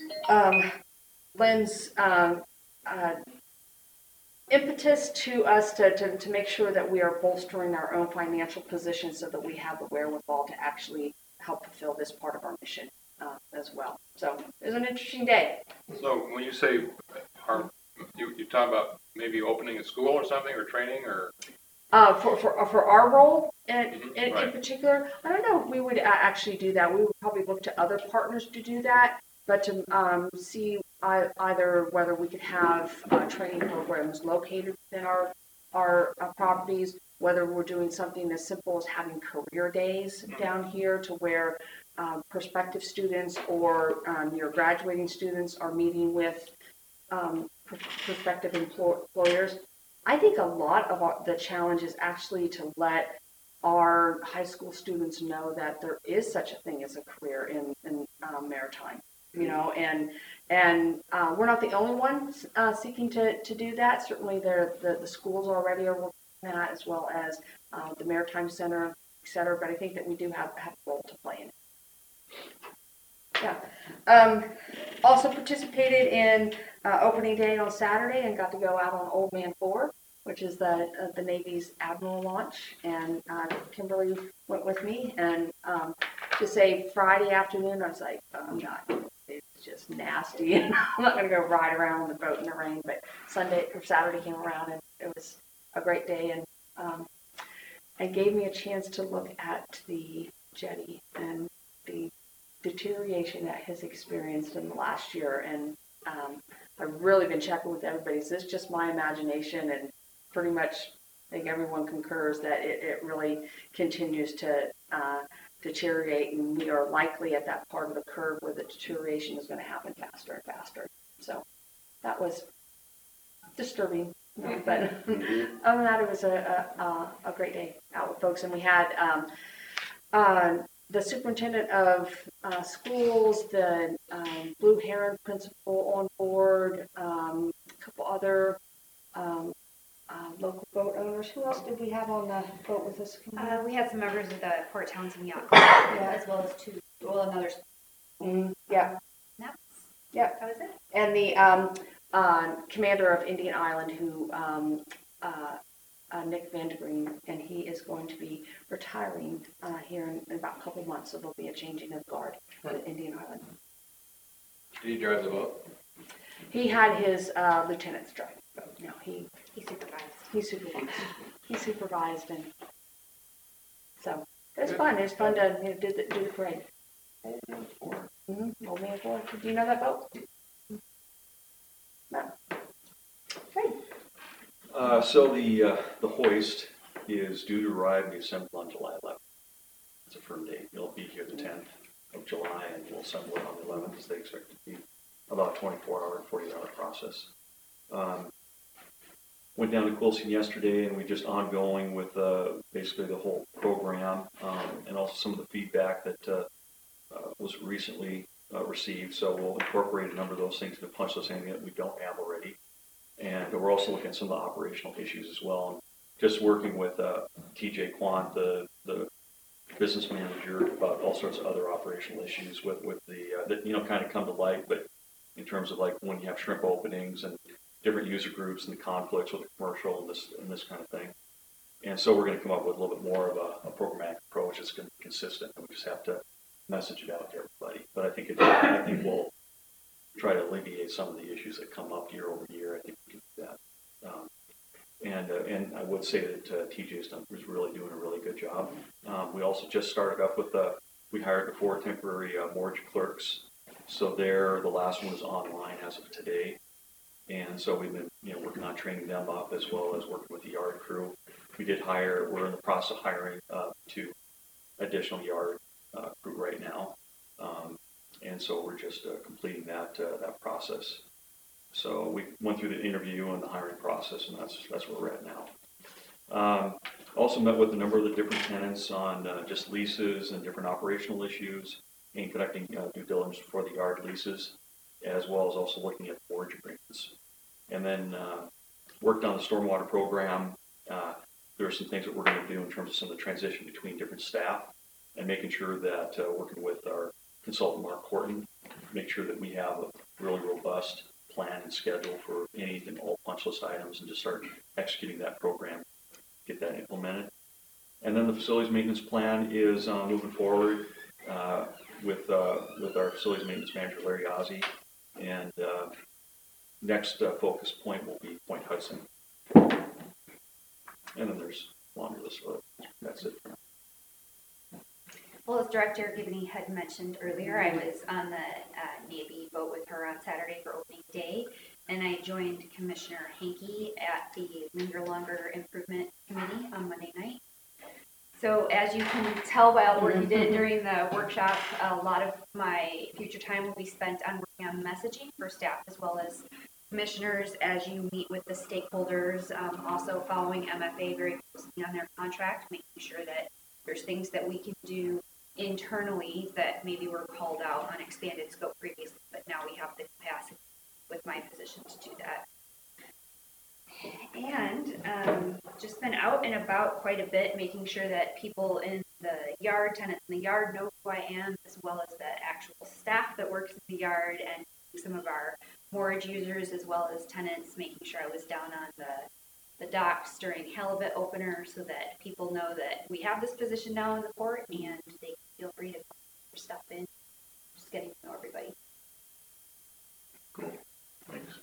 um, lends um, uh, impetus to us to, to, to make sure that we are bolstering our own financial position so that we have the wherewithal to actually help fulfill this part of our mission uh, as well. So it was an interesting day. So when you say, are, you, you talk about maybe opening a school or something, or training, or? Uh, for, for, for our role in, Mm-hmm. in, Right. in particular, I don't know if we would uh, actually do that. We would probably look to other partners to do that, but to um, see uh, either whether we could have uh, training programs located within our, our uh, properties, whether we're doing something as simple as having career days down here to where um, prospective students or um, your graduating students are meeting with um, pr- prospective employ- employers. I think a lot of our, the challenge is actually to let our high school students know that there is such a thing as a career in, in um, maritime, you know, and and uh, we're not the only ones uh, seeking to, to do that. Certainly there, the, the schools already are working on that, as well as uh, the Maritime Center, et cetera, but I think that we do have, have a role to play in it. Yeah. Um, also participated in uh, opening day on Saturday and got to go out on Old Man four, which is the uh, the Navy's Admiral launch, and uh, Kimberly went with me. And um, to say Friday afternoon, I was like, oh, I'm not. It's just nasty, and I'm not going to go ride around on the boat in the rain. But Sunday or Saturday came around, and it was a great day, and um, it gave me a chance to look at the jetty and the deterioration that has experienced in the last year. And um, I've really been checking with everybody. Is this just my imagination? And pretty much I think everyone concurs that it, it really continues to uh, deteriorate, and we are likely at that part of the curve where the deterioration is going to happen faster and faster. So that was disturbing. You know, but other than that, it was a, a, a great day out with folks. And we had um, uh, the superintendent of uh, schools, the um, Blue Heron principal on board, um, a couple other um, uh, local boat owners. Who else did we have on the boat with us? Uh, we had some members of the Port Townsend Yacht Club, yeah, as well as two, well, another. Mm, yeah. That's, yeah. that was it. And and the um, uh, commander of Indian Island, who um, uh, uh, Nick Vandergreen, and he is going to be retiring uh, here in, in about a couple months. So there'll be a changing of guard at Indian Island. Did he drive the boat? He had his uh, lieutenants drive. No, he He supervised. he supervised. He supervised, and so it was fun. It was fun to you know, do the do the parade. Mm-hmm. Old Man Ford. Do you know that boat? No. Great. Uh, so the, uh, the hoist is due to arrive and be assembled on July eleventh. It's a firm date. It'll be here the tenth of July, and we'll assemble it on the eleventh, as they expect it to be about a twenty-four hour, forty hour process. Um, went down to Quilcene yesterday, and we just ongoing with, uh, basically the whole program, um, and also some of the feedback that, uh, uh, was recently, uh, received. So we'll incorporate a number of those things to punch list, anything that we don't have already. And we're also looking at some of the operational issues as well. And just working with uh, T J Quant, the, the business manager, about all sorts of other operational issues with, with the, uh, that, you know, kind of come to light, but in terms of like when you have shrimp openings and different user groups and the conflicts with the commercial and this, and this kind of thing. And so we're going to come up with a little bit more of a, a programmatic approach that's going to be consistent. And we just have to message it out to everybody. But I think it, I think we'll try to alleviate some of the issues that come up year over year. I think we can do that. Um, and uh, and I would say that uh, T J's done was really doing a really good job. Um, we also just started up with the, we hired the four temporary uh, mortgage clerks. So there, the last one is online as of today. And so we've been, you know, working on training them up as well as working with the yard crew. We did hire, we're in the process of hiring uh, two additional yard uh, crew right now. Um, and so we're just uh, completing that uh, that process. So we went through the interview and the hiring process, and that's that's where we're at now. Um, also met with a number of the different tenants on uh, just leases and different operational issues and conducting uh, due diligence for the yard leases, as well as also looking at mortgage agreements. And then uh, worked on the stormwater program. Uh, there are some things that we're going to do in terms of some of the transition between different staff and making sure that uh, working with our consultant, Mark Horton, make sure that we have a really robust plan and schedule for any and all punch list items and just start executing that program, get that implemented. And then the facilities maintenance plan is uh, moving forward uh, with uh, with our facilities maintenance manager, Larry Ozzie. And uh, next uh, focus point will be Point Hudson. And then there's a longer list of it. That's it for now. Well, as Director Gibney had mentioned earlier, I was on the uh, Navy boat with her on Saturday for opening day, and I joined Commissioner Hankey at the Linger Longer Improvement Committee on Monday night. So as you can tell by all the work you did during the workshop, a lot of my future time will be spent on working on messaging for staff as well as commissioners as you meet with the stakeholders, um, also following M F A very closely on their contract, making sure that there's things that we can do internally that maybe were called out on expanded scope previously, but now we have the capacity with my position to do that. And um, just been out and about quite a bit, making sure that people in the yard, tenants in the yard know who I am, as well as the actual staff that works in the yard and some of our mortgage users as well as tenants, making sure I was down on the the docks during halibut opener so that people know that we have this position now in the port and they can feel free to put stuff in. Just getting to know everybody. Cool. Thanks.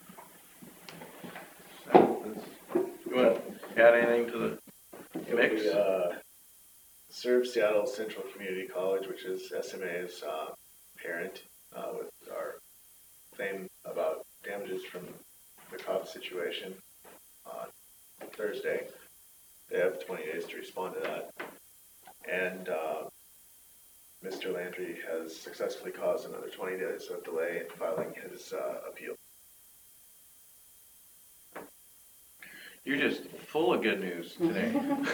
You want to add anything to the mix? We uh, serve Seattle Central Community College, which is S M A's uh, parent, uh, with our claim about damages from the Cobb situation on Thursday. They have twenty days to respond to that. And uh, Mister Landry has successfully caused another twenty days of delay in filing his uh, appeal. You're just full of good news today.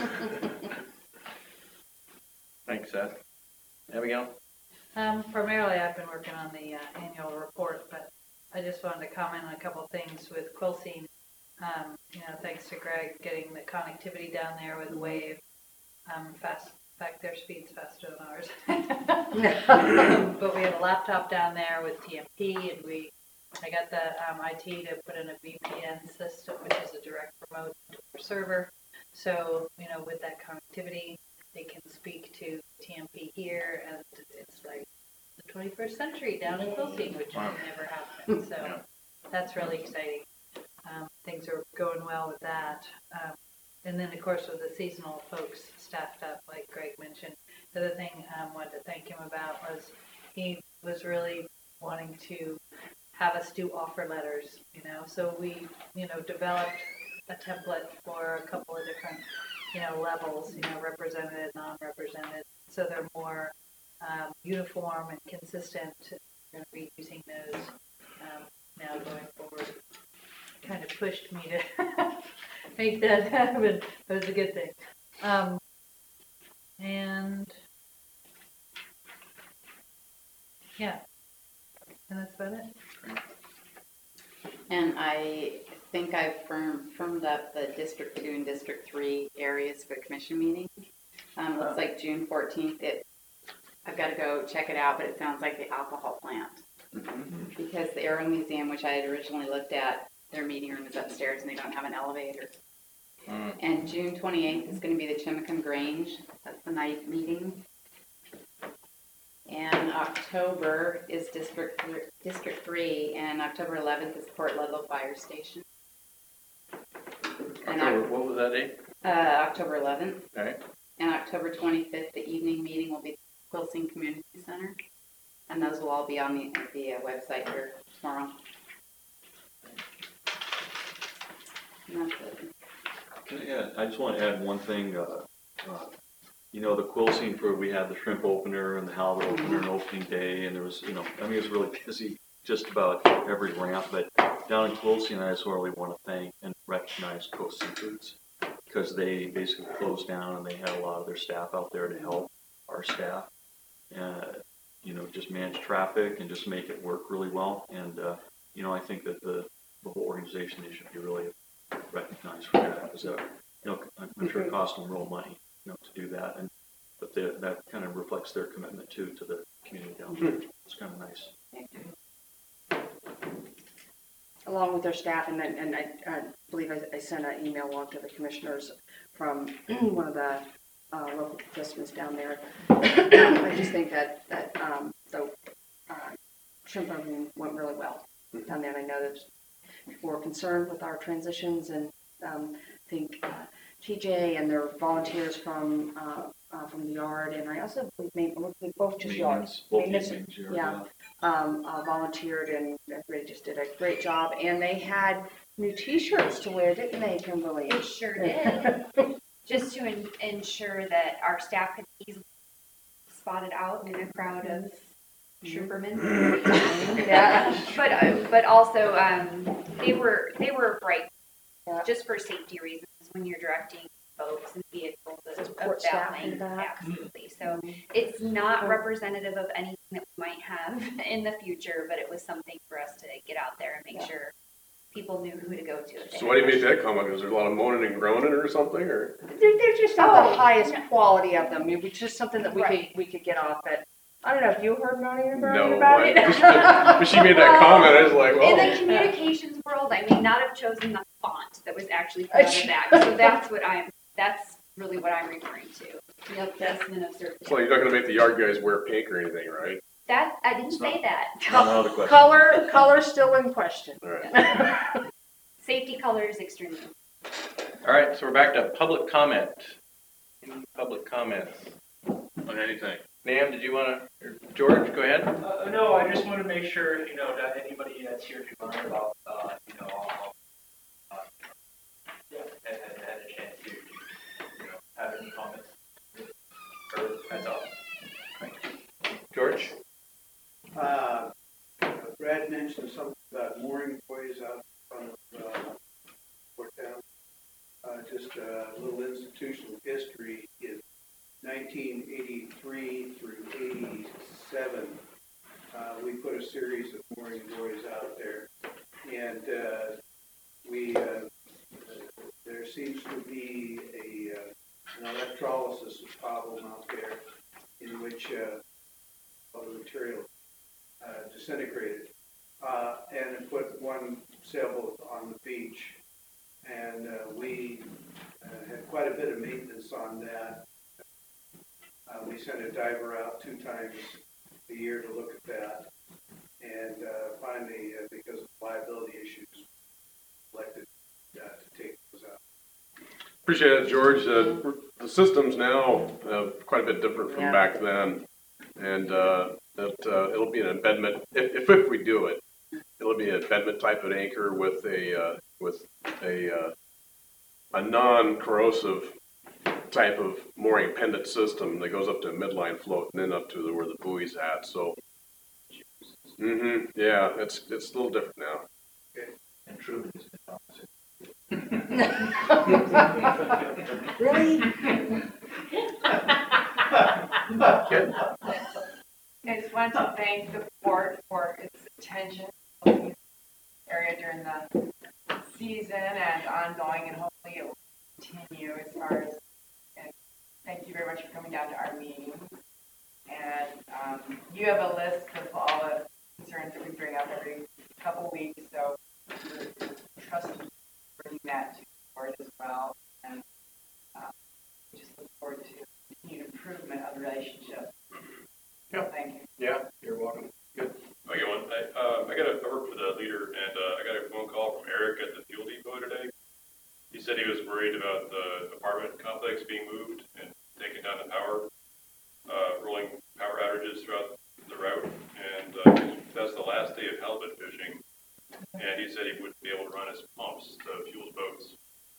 Thanks, Seth. Abigail? Um, primarily, I've been working on the uh, annual report, but I just wanted to comment on a couple of things with Quilcene. Um, you know, thanks to Greg getting the connectivity down there with Wave. Um, fast, in fact, their speed's faster than ours. But we have a laptop down there with T M P, and we I got the um, I T to put in a V P N system, which is a direct remote server. So, you know, with that connectivity, they can speak to T M P here, and it's like the twenty-first century down in Quilting, which Wow. never happened. So Yeah. that's really exciting. Um, things are going well with that. Um, and then, of course, with the seasonal folks staffed up, like Greg mentioned, the other thing I um, wanted to thank him about was he was really wanting to have us do offer letters, you know. So we, you know, developed a template for a couple of different, you know, levels, you know, represented, non-represented, so they're more um, uniform and consistent. We're going to be using those um, now going forward. Kind of pushed me to make that happen. It was a good thing. Um, and yeah, and that's about it. And I think I've firm, firmed up the District two and District three areas for the commission meeting. Um, looks like June fourteenth. It, I've got to go check it out, but it sounds like the alcohol plant. Mm-hmm. Because the Aero Museum, which I had originally looked at, their meeting room is upstairs and they don't have an elevator. Mm. And June twenty-eighth is going to be the Chimicum Grange. That's the night meeting. And October is District th- District three, and October eleventh is Port Ludlow Fire Station. And October, what was that date? Uh, October eleventh. Okay. And October twenty-fifth, the evening meeting will be Quilting Community Center. And those will all be on the, the uh, website here tomorrow. And that's it. Can I add, I just want to add one thing. Uh, uh, you know, the quill scene for, we had the shrimp opener and the halibut opener and opening day, and there was, you know, I mean, it was really busy just about every ramp. But down in Quill Scene, I just really want to thank and recognize Coast Seafoods, because they basically closed down and they had a lot of their staff out there to help our staff, uh, you know, just manage traffic and just make it work really well. And, uh, you know, I think that the, the whole organization, they should be really recognized for that, because, uh, you know, I'm, I'm sure it cost them real money, you know, to do that. And but they, that kind of reflects their commitment too to the community down there. It's kind of nice. Along with their staff, and then, and I, I believe I, I sent an email along to the commissioners from one of the uh, local participants down there. I just think that that um, the uh, shrimp opening went really well down there, and I know that people were concerned with our transitions, and um, I think uh, T J and their volunteers from uh, uh, from the yard, and I also believe maybe both just yards, both maintenance, maintenance yard, yeah, um, uh, volunteered, and everybody just did a great job. And they had new T-shirts to wear, didn't they, Kimberly? They sure did. Just to in- ensure that our staff could easily spot it out in a crowd of troopermen. Yeah. But uh, but also um, they were they were bright, yeah. Just for safety reasons when you're directing folks and vehicles of, of Support that staff in length. the back. Absolutely. So it's not representative of anything that we might have in the future, but it was something for us to get out there and make Yeah. sure people knew who to go to. If they So why do you make that comment? Is there a lot of moaning and groaning or something, or? They're, they're just not Oh, the highest no. quality of them. I mean, it's just something that we Right. could we could get off. But I don't know if you heard moaning and groaning No, about I- it. but she made that comment, I was like, In well. the communications world, I may not have chosen the font that was actually put on the back. So that's what I'm, that's really what I'm referring to. The assessment of certain. So you're not gonna make the yard guys wear pink or anything, right? That, I didn't say that. Not out of the question. color color still in question. All right. Safety color is extremely important. All right, so we're back to public comment. Any public comments on anything? Nam, did you want to, George, go ahead. Uh, no, I just want to make sure, you know, that anybody that's here can learn about, uh, you know, uh, yeah, and, and had a chance to, you know, have any comments. Or, that's all. George? Uh, Brad mentioned something about mooring buoys out in front of uh, Fort Town. Uh, just a little institutional history. In nineteen eighty-three through eighty-seven, uh, we put a series of mooring buoys out there, and uh, we uh, there seems to be a uh, an electrolysis problem out there in which uh, all the material uh, disintegrated. Uh, and maintenance on that. Uh, we send a diver out two times a year to look at that. And, uh, finally, uh, because of liability issues, elected, uh, to take those out. Appreciate it, George. Uh, we're- the system's now uh, quite a bit different from Yeah. back then. And uh, that, uh, it'll be an embedment, if, if, if we do it, it'll be an embedment type of anchor with a, uh, with a, uh, a non-corrosive type of mooring pendant system that goes up to a midline float and then up to the, where the buoy's at. So, mm-hmm, yeah, it's, it's a little different now. And truly, it's the opposite. Really? Good. I just wanted to thank the board for its attention to the area during the season and ongoing, and hopefully it will continue as far as, and thank you very much for coming down to our meetings. And um, you have a list of all the concerns that we bring up every couple weeks, so we trust you bringing that to the board as well. And uh, we just look forward to continued improvement of the relationship. Yeah. Thank you. Yeah, you're welcome. Good. I got one. I, uh, I got a, I work for the leader, and uh, I got a phone call from Eric at the fuel depot today. He said he was worried about the apartment complex being moved and taking down the power, uh, rolling power outages throughout the route. And uh, that's the last day of halibut fishing. And he said he wouldn't be able to run his pumps to fuel boats.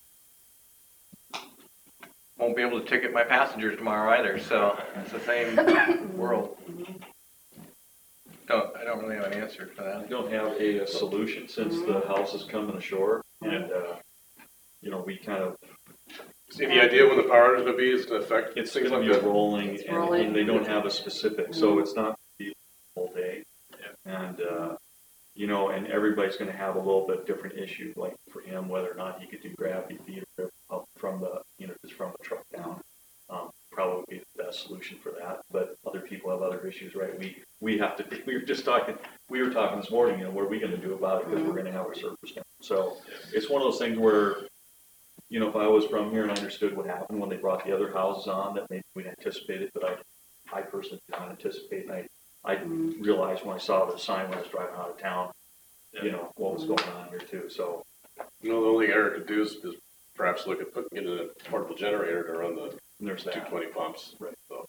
Won't be able to ticket my passengers tomorrow either, so it's the same world. Don't, I don't really have an answer for that. We don't have a, a solution since the house is coming ashore, and, uh, you know, we kind of. See, the idea when the power is gonna be is gonna affect It's things gonna like be that. rolling, It's and, rolling. and they don't have a specific, so it's not gonna be the whole day. And, uh, you know, and everybody's gonna have a little bit different issue, like for him, whether or not he could do gravity feed up from the, you know, just from the truck down. Um, probably would be the best solution for that, but other people have other issues, right? We, we have to, we were just talking, we were talking this morning, you know, what are we gonna do about it, because we're gonna have our servers down. So, it's one of those things where, you know, if I was from here and I understood what happened when they brought the other houses on, that maybe we'd anticipate it, but I, I personally did not anticipate, and I, I realized when I saw the sign when I was driving out of town, you know, what was going on here too, so. You know, the only thing Eric could do is, is perhaps look at putting, getting a portable generator to run the There's two twenty pumps. Right. So,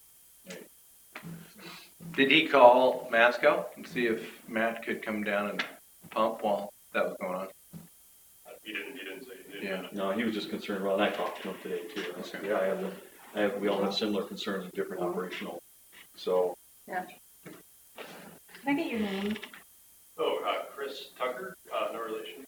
Did he call Masco and see if Matt could come down and pump while that was going on? He didn't, he didn't say, he Yeah. didn't. No, he was just concerned, well, and I talked to him today too, and I said, yeah, I have, the- I have, we all have similar concerns of different operational, so. Yeah. Can I get your name? Oh, uh, Chris Tucker, uh, no relation.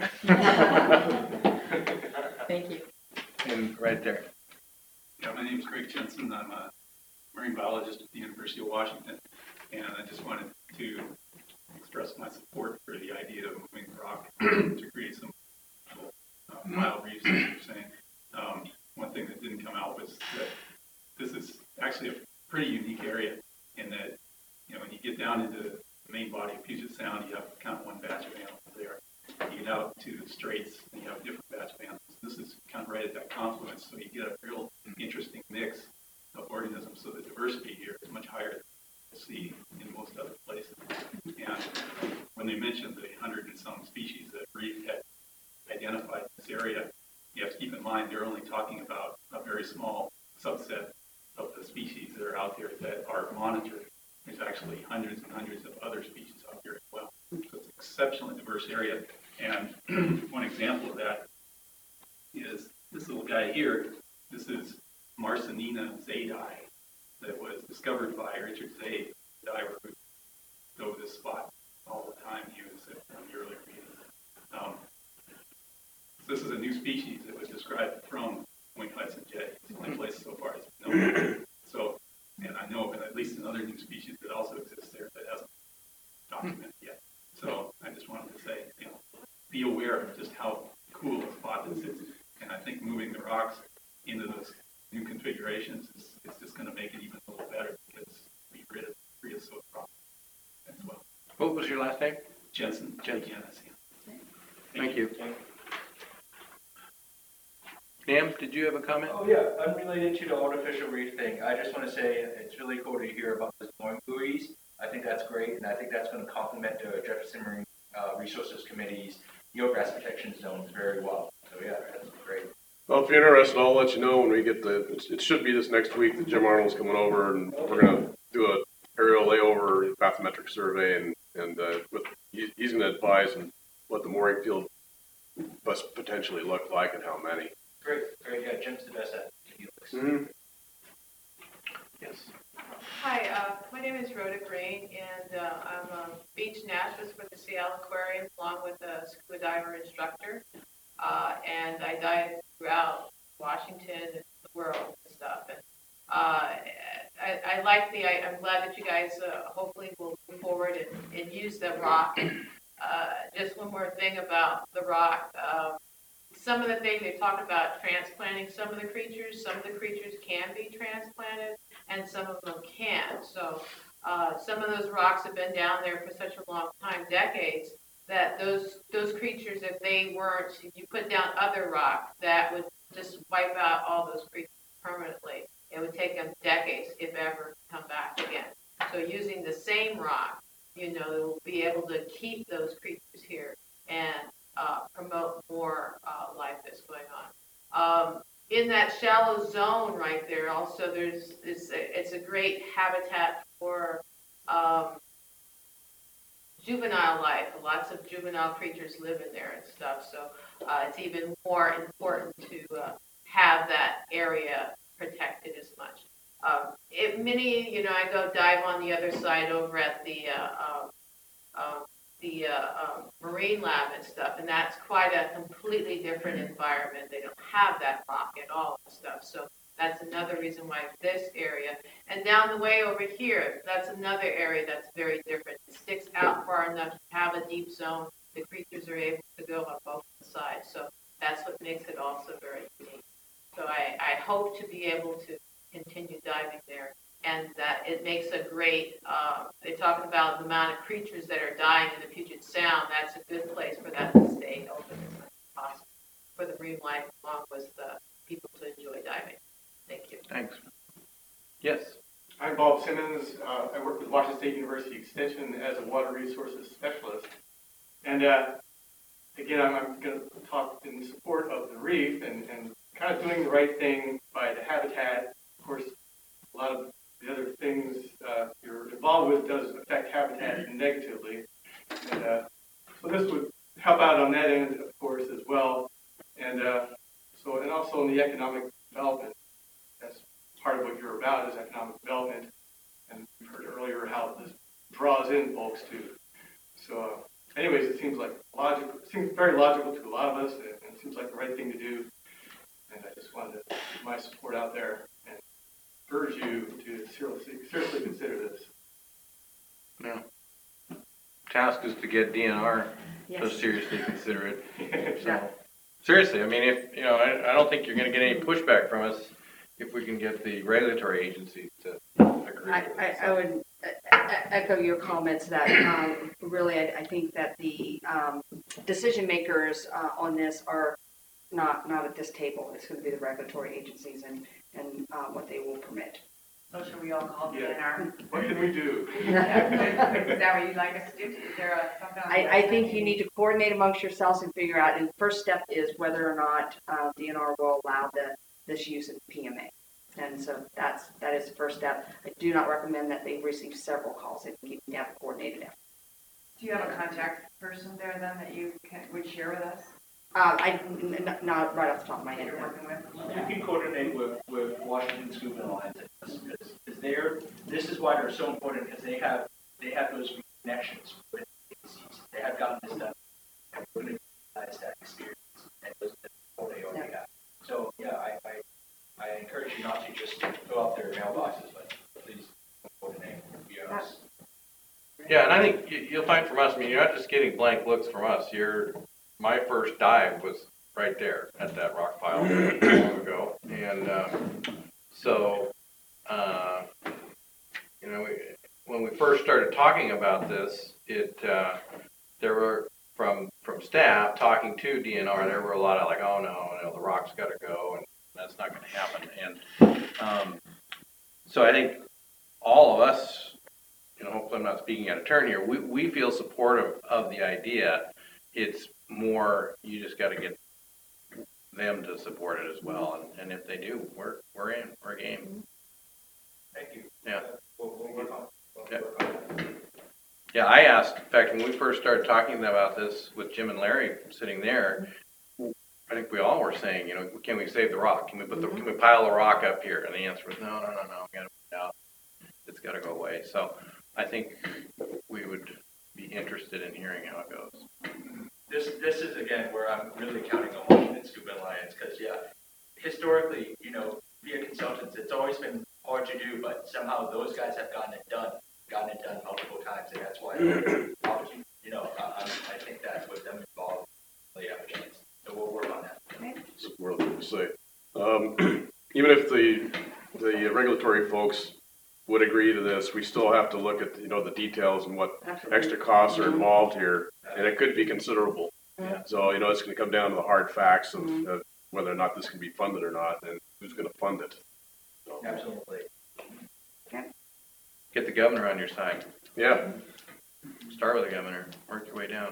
Thank you. And right there. Yeah, my name is Greg Jensen. I'm a marine biologist at the University of Washington, and I just wanted to express my support for the idea of moving the rock to create some uh, mild reefs, as you're saying. Um, one thing that didn't come out was that this is actually a pretty unique area in that, you know, when you get down into the main body of Puget Sound, you have kind of one batch of animals there. You get out to the straits and you have a different batch of animals. This is kind of right at that confluence, so you get a real interesting mix of organisms. So the diversity here is much higher than you see in most other places. And when they mentioned the hundred and some species that Reef had identified in this area, you have to keep in mind they're only talking about a very small subset of the species that are out there that are monitored. There's actually hundreds and hundreds of other species out here as well. So it's an exceptionally diverse area. And one example of that is this little guy here. This is Marcinina zaidi that was discovered by Richard Zaid, the diver who dove this spot all the time. He was at the earlier meeting. Um, this is a new species that was described from Point Hudson Jetty. It's the only place so far as known. So, and I know of at least another new species that also exists there that hasn't documented yet. So I just wanted to say, you know, be aware of just how cool a spot this is. And I think moving the rocks into those new configurations is, is just going to make it even a little better because we rid of creosote rock as well. What was your last name? Jensen. Jensen. Thank, Thank you. Nam, did you have a comment? Oh, yeah, unrelated to the artificial reef thing, I just want to say it's really cool to hear about the mooring buoys. I think that's great, and I think that's going to complement the Jefferson Marine uh, Resources Committee's eelgrass protection zones very well. So, yeah, that's great. Well, if you're interested, I'll let you know when we get the, it should be this next week that Jim Arnold's coming over, and we're gonna do a aerial layover, bathymetric survey, and, and, uh, with, he, he's gonna advise and what the mooring field must potentially look like and how many. Great, great, yeah, Jim's the best at helix. Mm-hmm. Yes. Hi, uh, my name is Rhoda Green, and uh, I'm a beach naturalist for the Seattle Aquarium, along with a scuba diver instructor. Uh, and I dive throughout Washington and the world and stuff. And uh, I, I like the, I, I'm glad that you guys uh, hopefully will move forward and, and use the rock. Uh, just one more thing about the rock. Um, some of the things they talk about transplanting some of the creatures, some of the creatures can be transplanted and some of them can't. So uh, some of those rocks have been down there for such a long time, decades, that those those creatures, if they weren't, if you put down other rock, that would just wipe out all those creatures permanently. It would take them decades, if ever, to come back again. So using the same rock, you know, we'll be able to keep those creatures here and uh, promote more uh, life that's going on. Um, in that shallow zone right there, also, there's it's a, it's a great habitat for um, juvenile life. Lots of juvenile creatures live in there and stuff, so uh, it's even more important to uh, have that area protected as much. Um, it, many, you know, I go dive on the other side over at the uh, um, um, the uh, um, Marine Lab and stuff, and that's quite a completely different environment. They don't have that rock at all and stuff, so that's another reason why this area. And down the way over here, that's another area that's very different. It sticks out far enough to have a deep zone. The creatures are able to go on both sides. So that's what makes it also very unique. So I, I hope to be able to continue diving there. And that it makes a great, uh, they're talking about the amount of creatures that are dying in the Puget Sound. That's a good place for that to stay open as much as possible for the marine life, along with the people to enjoy diving. Thank you. Thanks. Yes. I'm Bob Simmons. Uh, I work with Washington State University Extension as a water resources specialist. And uh, again, I'm, I'm going to talk in support of the reef and, and kind of doing the right thing by the habitat. Of course, a lot of the other things uh, you're involved with does affect habitat negatively. And uh, so this would help out on that end, of course, as well. And uh, so, and also in the economic development. That's part of what you're about, is economic development. And we've heard earlier how this draws in folks too. So uh, anyways, it seems like logical, it seems very logical to a lot of us, and it seems like the right thing to do. And I just wanted to put my support out there and urge you to seriously, seriously consider this. Yeah. Task is to get D N R to Yes. seriously consider it. So, Yeah. seriously, I mean, if, you know, I, I don't think you're gonna get any pushback from us if we can get the regulatory agencies to agree I, with I, it. I would uh, uh, echo your comments that um, really I, I think that the um, decision makers uh, on this are not not at this table. It's going to be the regulatory agencies and and uh, what they will permit. So should we all call D N Yeah. R? What can we do? Is that what you'd like us to do? Is there a, something on the I, I website? think you need to coordinate amongst yourselves and figure out. And the first step is whether or not uh, D N R will allow the this use of P M A. And so that's that is the first step. I do not recommend that they receive several calls. They can keep them down coordinated effort. Do you have a contact person there then that you can, would share with us? Uh, I n- n- not right off the top of my head. You're working with? You can coordinate with, with Washington Scuba Alliance, because they're, this is why they're so important, because they have, they have those connections with agencies. They have gotten this done, and we're going to utilize that experience, and those that they already have. So, yeah, I, I, I encourage you not to just go out there mailboxes, but please coordinate with you know, Yeah, and I think you- you'll find from us, I mean, you're not just getting blank looks from us. You're, my first dive was right there at that rock pile long ago. And um, so, uh, you know, we, when we first started talking about this, it, uh, there were, from from staff, talking to D N R, there were a lot of like, oh no, no, the rock's gotta go, and that's not gonna happen. And, um, so I think all of us, you know, hopefully I'm not speaking out of turn here, we, we feel supportive of the idea. It's more, you just gotta get them to support it as well, and, and if they do, we're, we're in, we're game. Thank you. Yeah. We'll, we'll work on. We'll Okay. work on it. Yeah, I asked, in fact, when we first started talking about this with Jim and Larry sitting there, I think we all were saying, you know, can we save the rock? Can we put the, can we pile the rock up here? And the answer was, no, no, no, no, we gotta put it out. It's gotta go away. So I think we would be interested in hearing how it goes. This, this is again where I'm really counting on Washington Scuba Alliance, because yeah, historically, you know, via consultants, it's always been hard to do, but somehow those guys have gotten it done, gotten it done multiple times, and that's why, you know, I, I think that with them involved, they have a chance. So we'll work on that. It's worth it to say. Um, even if the, the regulatory folks would agree to this, we still have to look at, you know, the details and what Absolutely. extra costs are involved here, and it could be considerable. Yeah. So, you know, it's gonna come down to the hard facts of Mhm. uh, whether or not this can be funded or not, and who's gonna fund it. So, Absolutely. Get the governor on your side. yeah, Start with the governor, work your way down.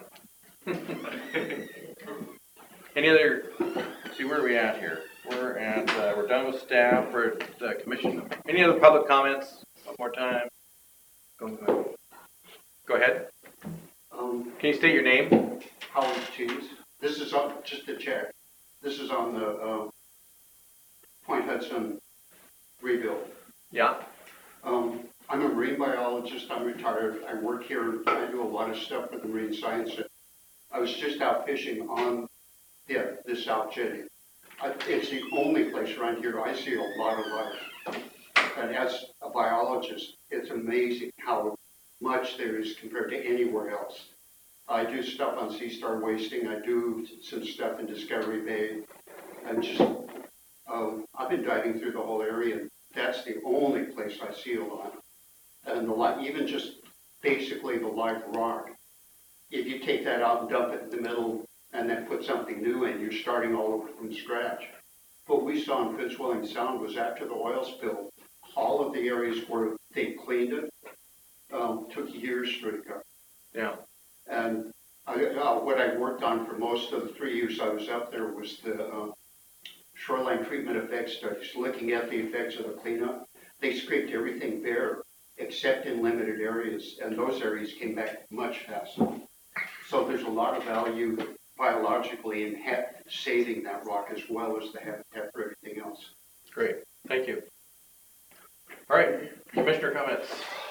Any other, see, where are we at here? We're at, uh, we're done with staff, we're at the commission. Any other public comments? One more time. Go ahead. Go ahead. Um, Can you state your name? Howard Cheese. This is on, just to check, this is on the, uh, Point Hudson rebuild. Yeah. Um, I'm a marine biologist, I'm retired, I work here, I do a lot of stuff with the marine science. I was just out fishing on, yeah, the South Jetty. I, it's the only place around here I see a lot of life. And as a biologist, it's amazing how much there is compared to anywhere else. I do stuff on sea star wasting, I do some stuff in Discovery Bay, and just, um, I've been diving through the whole area, and that's the only place I see a lot. And the li even just basically the live rock, if you take that out and dump it in the middle and then put something new in, you're starting all over from scratch. What we saw in Fitzwilliam Sound was after the oil spill, all of the areas where they cleaned it um, took years to recover. Yeah. And I, uh, what I worked on for most of the three years I was up there was the uh, shoreline treatment effects studies, looking at the effects of the cleanup. They scraped everything bare except in limited areas, and those areas came back much faster. So there's a lot of value biologically in ha saving that rock as well as the habitat for everything else. Great, thank you. All right, commissioner comments.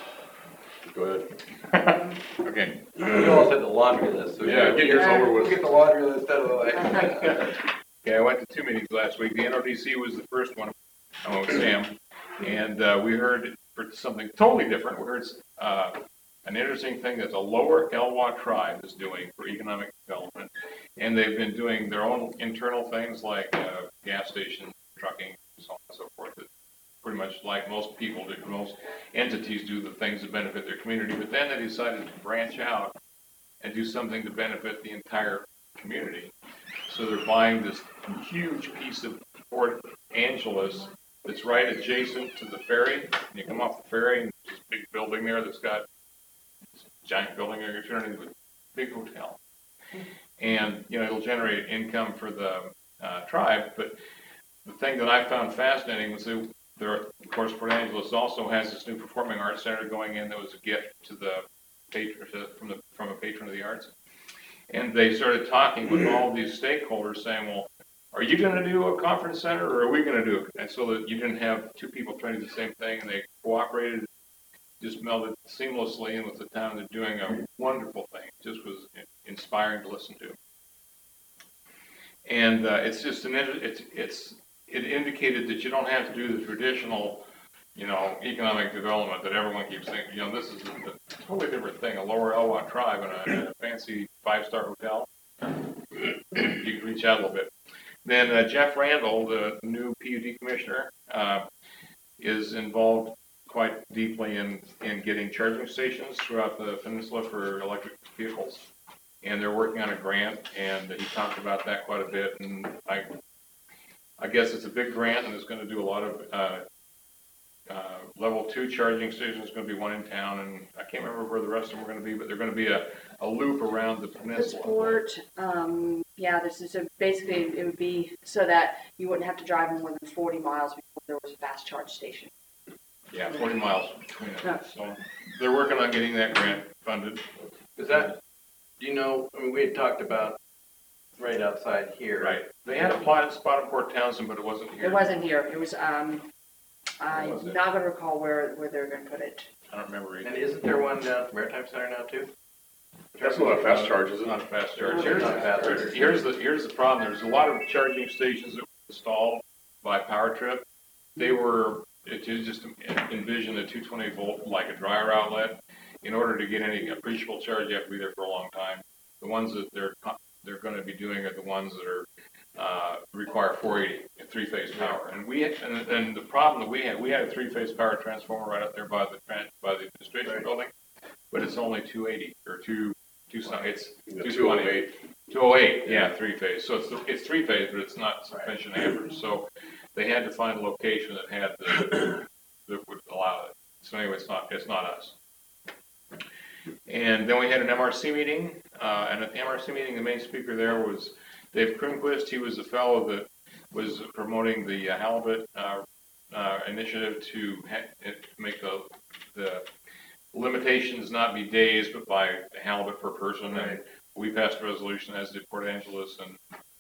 go ahead. Okay. You all said the laundry list. So Yeah, get yours over with. Get the laundry list out of the way. Okay, I went to two meetings last week. The N O D C was the first one. I went with Sam, and uh, we heard for something totally different. We heard uh, an interesting thing that the Lower Elwha tribe is doing for economic development, and they've been doing their own internal things like uh, gas stations, trucking, so on and so forth. That pretty much like most people do, most entities do the things that benefit their community. But then they decided to branch out and do something to benefit the entire community. So they're buying this huge piece of Port Angeles that's right adjacent to the ferry. And you come off the ferry, and there's this big building there that's got this giant building there. You're turning into a big hotel. And, you know, it'll generate income for the uh, tribe. But the thing that I found fascinating was that there, of course, Port Angeles also has this new performing arts center going in that was a gift to the patron, from the from a patron of the arts. And they started talking with all these stakeholders saying, well, are you going to do a conference center or are we going to do it? And so that you didn't have two people trying to do the same thing, and they cooperated, just melded seamlessly in with the town. They're doing a wonderful thing. It just was inspiring to listen to. And uh, it's just an, it's, it's, it indicated that you don't have to do the traditional, you know, economic development that everyone keeps thinking. You know, this is a totally different thing. A Lower Elwha tribe and a, a fancy five-star hotel. You can reach out a little bit. Then uh, Jeff Randall, the new P U D commissioner, uh, is involved quite deeply in, in getting charging stations throughout the peninsula for electric vehicles. and they're working on a grant, and he talked about that quite a bit, and I, I guess it's a big grant, and it's gonna do a lot of, uh, uh, level two charging stations, gonna be one in town, and I can't remember where the rest of them are gonna be, but they're gonna be a, a loop around the The peninsula. sport, um, yeah, this is, a basically, it would be so that you wouldn't have to drive more than forty miles before there was a fast charge station. Yeah, forty miles between Yeah. them, so they're working on getting that grant funded. Is that, do you know, I mean, we had talked about right outside here. Right, they had a plot spot in Port Townsend, but it wasn't here. It wasn't here, it was, um, Where I'm was it? not gonna recall where, where they're gonna put it. I don't remember either. And isn't there one down at the Maritime Center now too? That's not a fast charge, is it? Not a fast charge. No, Here's, not a fast charge. here's the, here's the problem, there's a lot of charging stations that were installed by Power Trip. They were, it is just envision a two twenty volt, like a dryer outlet. In order to get any appreciable charge, you have to be there for a long time. The ones that they're, they're gonna be doing are the ones that are, uh, require four eighty, three-phase power. And we, had- and, and the problem that we had, we had a three-phase power transformer right up there by the, tran- by the administration building, but it's only two eighty, or two, two, some- it's The two two oh twenty. eight. two oh eight, yeah, three-phase. So it's, it's three-phase, but it's not sufficient amperage. So they had to find a location that had the, that would allow it. So anyway, it's not, it's not us. And then we had an M R C meeting, uh, and at the M R C meeting, the main speaker there was Dave Kronquist. He was the fellow that was promoting the uh, halibut, uh, uh, initiative to ha- it- make the, the limitations not be days, but by halibut per person. And we passed a resolution, as did Port Angeles, and,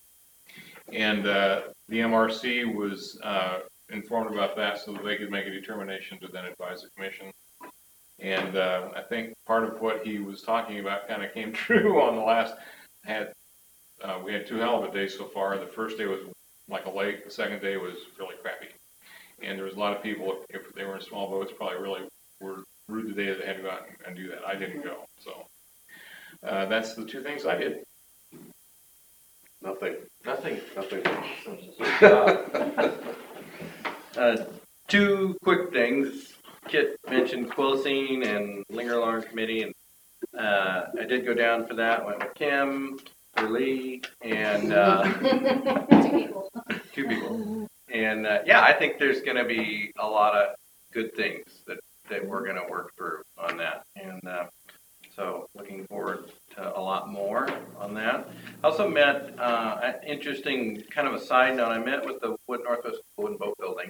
and, uh, the M R C was, uh, informed about that so that they could make a determination to then advise the commission. And, uh, I think part of what he was talking about kind of came true on the last, had, uh, we had two halibut days so far. The first day was like a lake, the second day was really crappy. And there was a lot of people, if they were in small boats, probably really were rude the day that they had to go out and- and do that. I didn't go, so. Uh, that's the two things I did. Nothing. Nothing. Nothing. Uh, two quick things. Kit mentioned closing and linger alarm committee, and uh, I did go down for that. Went with Kim, for Lee, and uh, Two people. two people. And uh, yeah, I think there's going to be a lot of good things that that we're going to work through on that, and uh, so looking forward to a lot more on that. I also met uh, an interesting kind of a side note. I met with the Wood Northwest Wood and Boat Building.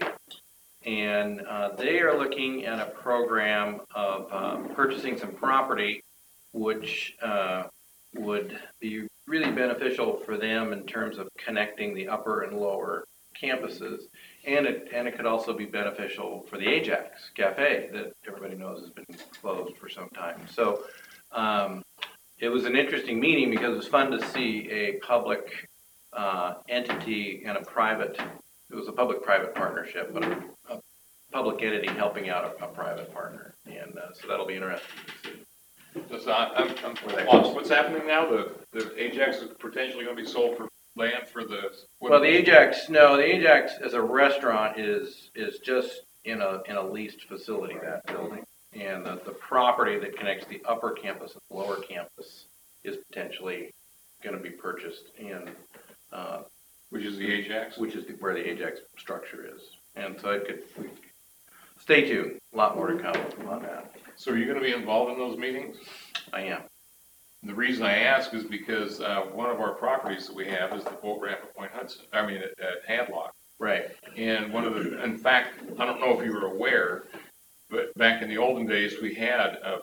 And uh, they are looking at a program of um, purchasing some property, which uh, would be really beneficial for them in terms of connecting the upper and lower campuses. And it, and it could also be beneficial for the Ajax Cafe that everybody knows has been closed for some time. So um, it was an interesting meeting because it was fun to see a public uh, entity and a private, it was a public-private partnership, but a, a public entity helping out a, a private partner. And uh, so that'll be interesting to see. So I'm, I'm lost. What's happening now? The, the Ajax is potentially going to be sold for land for the. Well, the Ajax, no, the Ajax as a restaurant is, is just in a, in a leased facility, that building. And the, the property that connects the upper campus and the lower campus is potentially going to be purchased in, uh, Which is the Ajax? Which is the, where the Ajax structure is. And so it could, we, stay tuned, a lot more to come on that. So are you going to be involved in those meetings? I am. The reason I ask is because uh, one of our properties that we have is the boat ramp at Point Hudson, I mean, at, at Hadlock. Right. And one of the, in fact, I don't know if you were aware, but back in the olden days, we had a,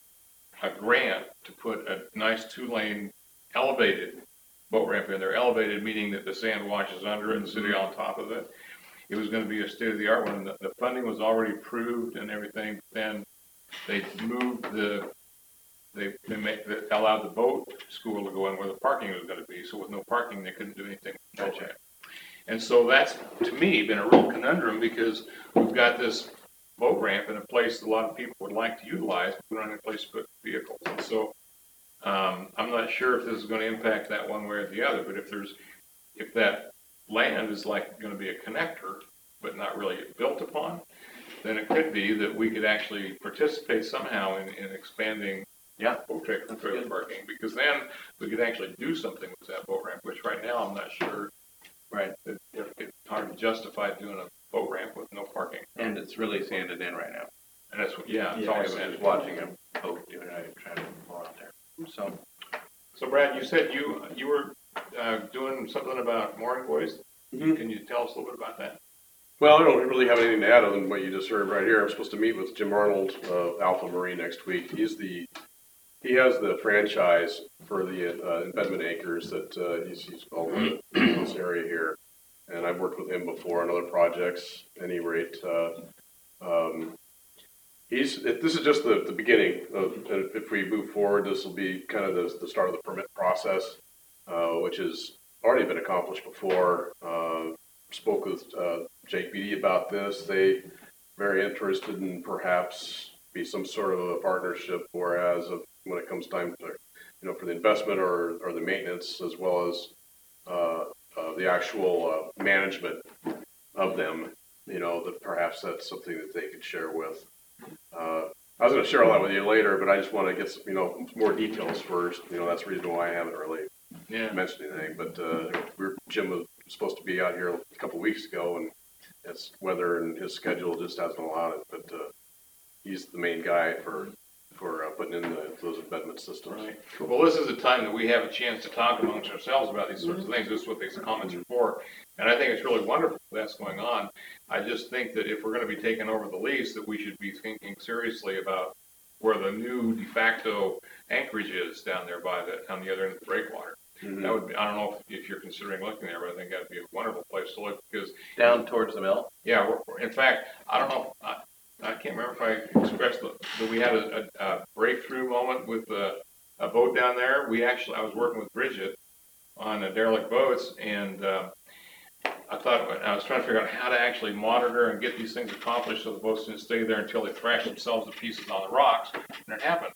a grant to put a nice two-lane elevated boat ramp in there. Elevated meaning that the sand washes under it and the city on top of it. It was going to be a state-of-the-art one. The, the funding was already approved and everything. Then they moved the, they, they make, they allowed the boat school to go in where the parking was going to be. So with no parking, they couldn't do anything with the boat ramp. And so that's, to me, been a real conundrum because we've got this boat ramp in a place that a lot of people would like to utilize, but we don't have a place to put vehicles. And so um, I'm not sure if this is going to impact that one way or the other, but if there's, if that land is like going to be a connector, but not really built upon, then it could be that we could actually participate somehow in, in expanding Yeah. boat tra- trailer parking, because then we could actually do something with that boat ramp, which right now I'm not sure. Right. It, it- it's hard to justify doing a boat ramp with no parking. And it's really sanded in right now. And that's, what- yeah, it's I always was been. just watching a boat doing it, trying to pull out there. So, So Brad, you said you, you were, uh, doing something about mooring buoys? Mhm. Can you tell us a little bit about that? Well, I don't really have anything to add other than what you just heard right here. I'm supposed to meet with Jim Arnold, uh, Alpha Marine next week. He's the, he has the franchise for the, uh, embedment anchors that, uh, he's, he's all in this area here. And I've worked with him before on other projects, at any rate, uh, um, he's, it- this is just the, the beginning of, if we move forward, this will be kind of the, the start of the permit process, uh, which has already been accomplished before. Uh, spoke with, uh, Jake Beatty about this. They very interested in perhaps be some sort of a partnership, whereas of- when it comes time to, you know, for the investment or, or the maintenance, as well as, uh, uh, the actual, uh, management of them, you know, that perhaps that's something that they could share with. Uh, I was gonna share all that with you later, but I just wanna get some, you know, more details first. You know, that's the reason why I haven't really Yeah. mentioned anything, but, uh, we're, Jim was supposed to be out here a couple weeks ago, and it's weather and his schedule just hasn't allowed it, but, uh, he's the main guy for, for, uh, putting in the, those embedment systems. Right. Well, this is the time that we have a chance to talk amongst ourselves about these sorts of things. This is what these comments are for. And I think it's really wonderful that's going on. I just think that if we're gonna be taking over the lease, that we should be thinking seriously about where the new de facto anchorage is down there by the, on the other end of the breakwater. Mhm. That would be, I don't know if, if you're considering looking there, but I think that'd be a wonderful place to look, because. down towards the mill? Yeah, we're, we're- in fact, I don't know, I, I can't remember if I expressed that that we had a, a, a breakthrough moment with a, a boat down there. We actually, I was working with Bridget on the derelict boats, and, uh, I thought, I was trying to figure out how to actually monitor and get these things accomplished so the boats didn't stay there until they thrashed themselves to pieces on the rocks, and it happened.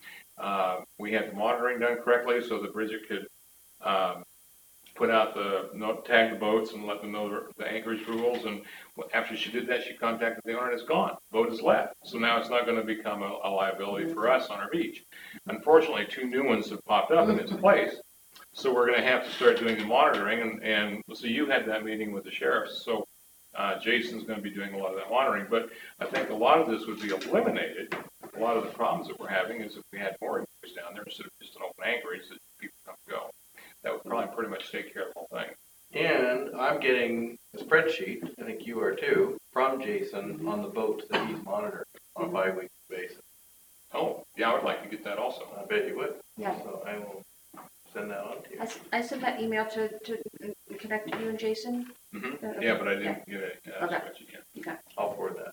Uh, we had the monitoring done correctly so that Bridget could, um, put out the, note, tag the boats and let them know the- the anchorage rules, and after she did that, she contacted the owner and it's gone. Boat is left. So now it's not gonna become a, a liability for us on our beach. Unfortunately, two new ones have popped up in its place. So we're gonna have to start doing the monitoring, and, and so you had that meeting with the sheriffs, so, uh, Jason's gonna be doing a lot of that monitoring, but I think a lot of this would be eliminated. A lot of the problems that we're having is if we had more anchors down there instead of just an open anchorage that people come and go. That would probably pretty much take care of the whole thing. And I'm getting a spreadsheet, I think you are too, from Jason on the boats that he's monitoring on a bi-weekly basis. Oh, yeah, I would like to get that also. I bet you would. Yeah. So I will send that on to you. I, s- I sent that email to, to connect you and Jason. Mm-hmm. Uh, Yeah, but I yeah. didn't get it. Yeah, Okay. that's what you can. Okay. I'll forward that.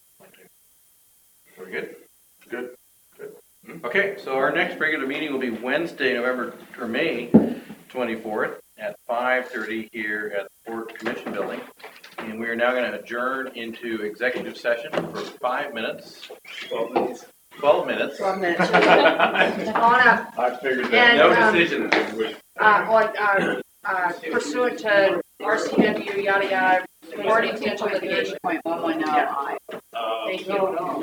We're good? Good. Good. Okay, so our next regular meeting will be Wednesday, November, or May twenty-fourth at five thirty here at the Port Commission Building. And we are now going to adjourn into executive session for five minutes. Twelve minutes. Twelve minutes. Twelve minutes. Come on up. I figured And, that. No um, decision. Uh, on, uh, uh, pursuant to R C W, yada, yada, more potential litigation. Point one one oh I. Thank you.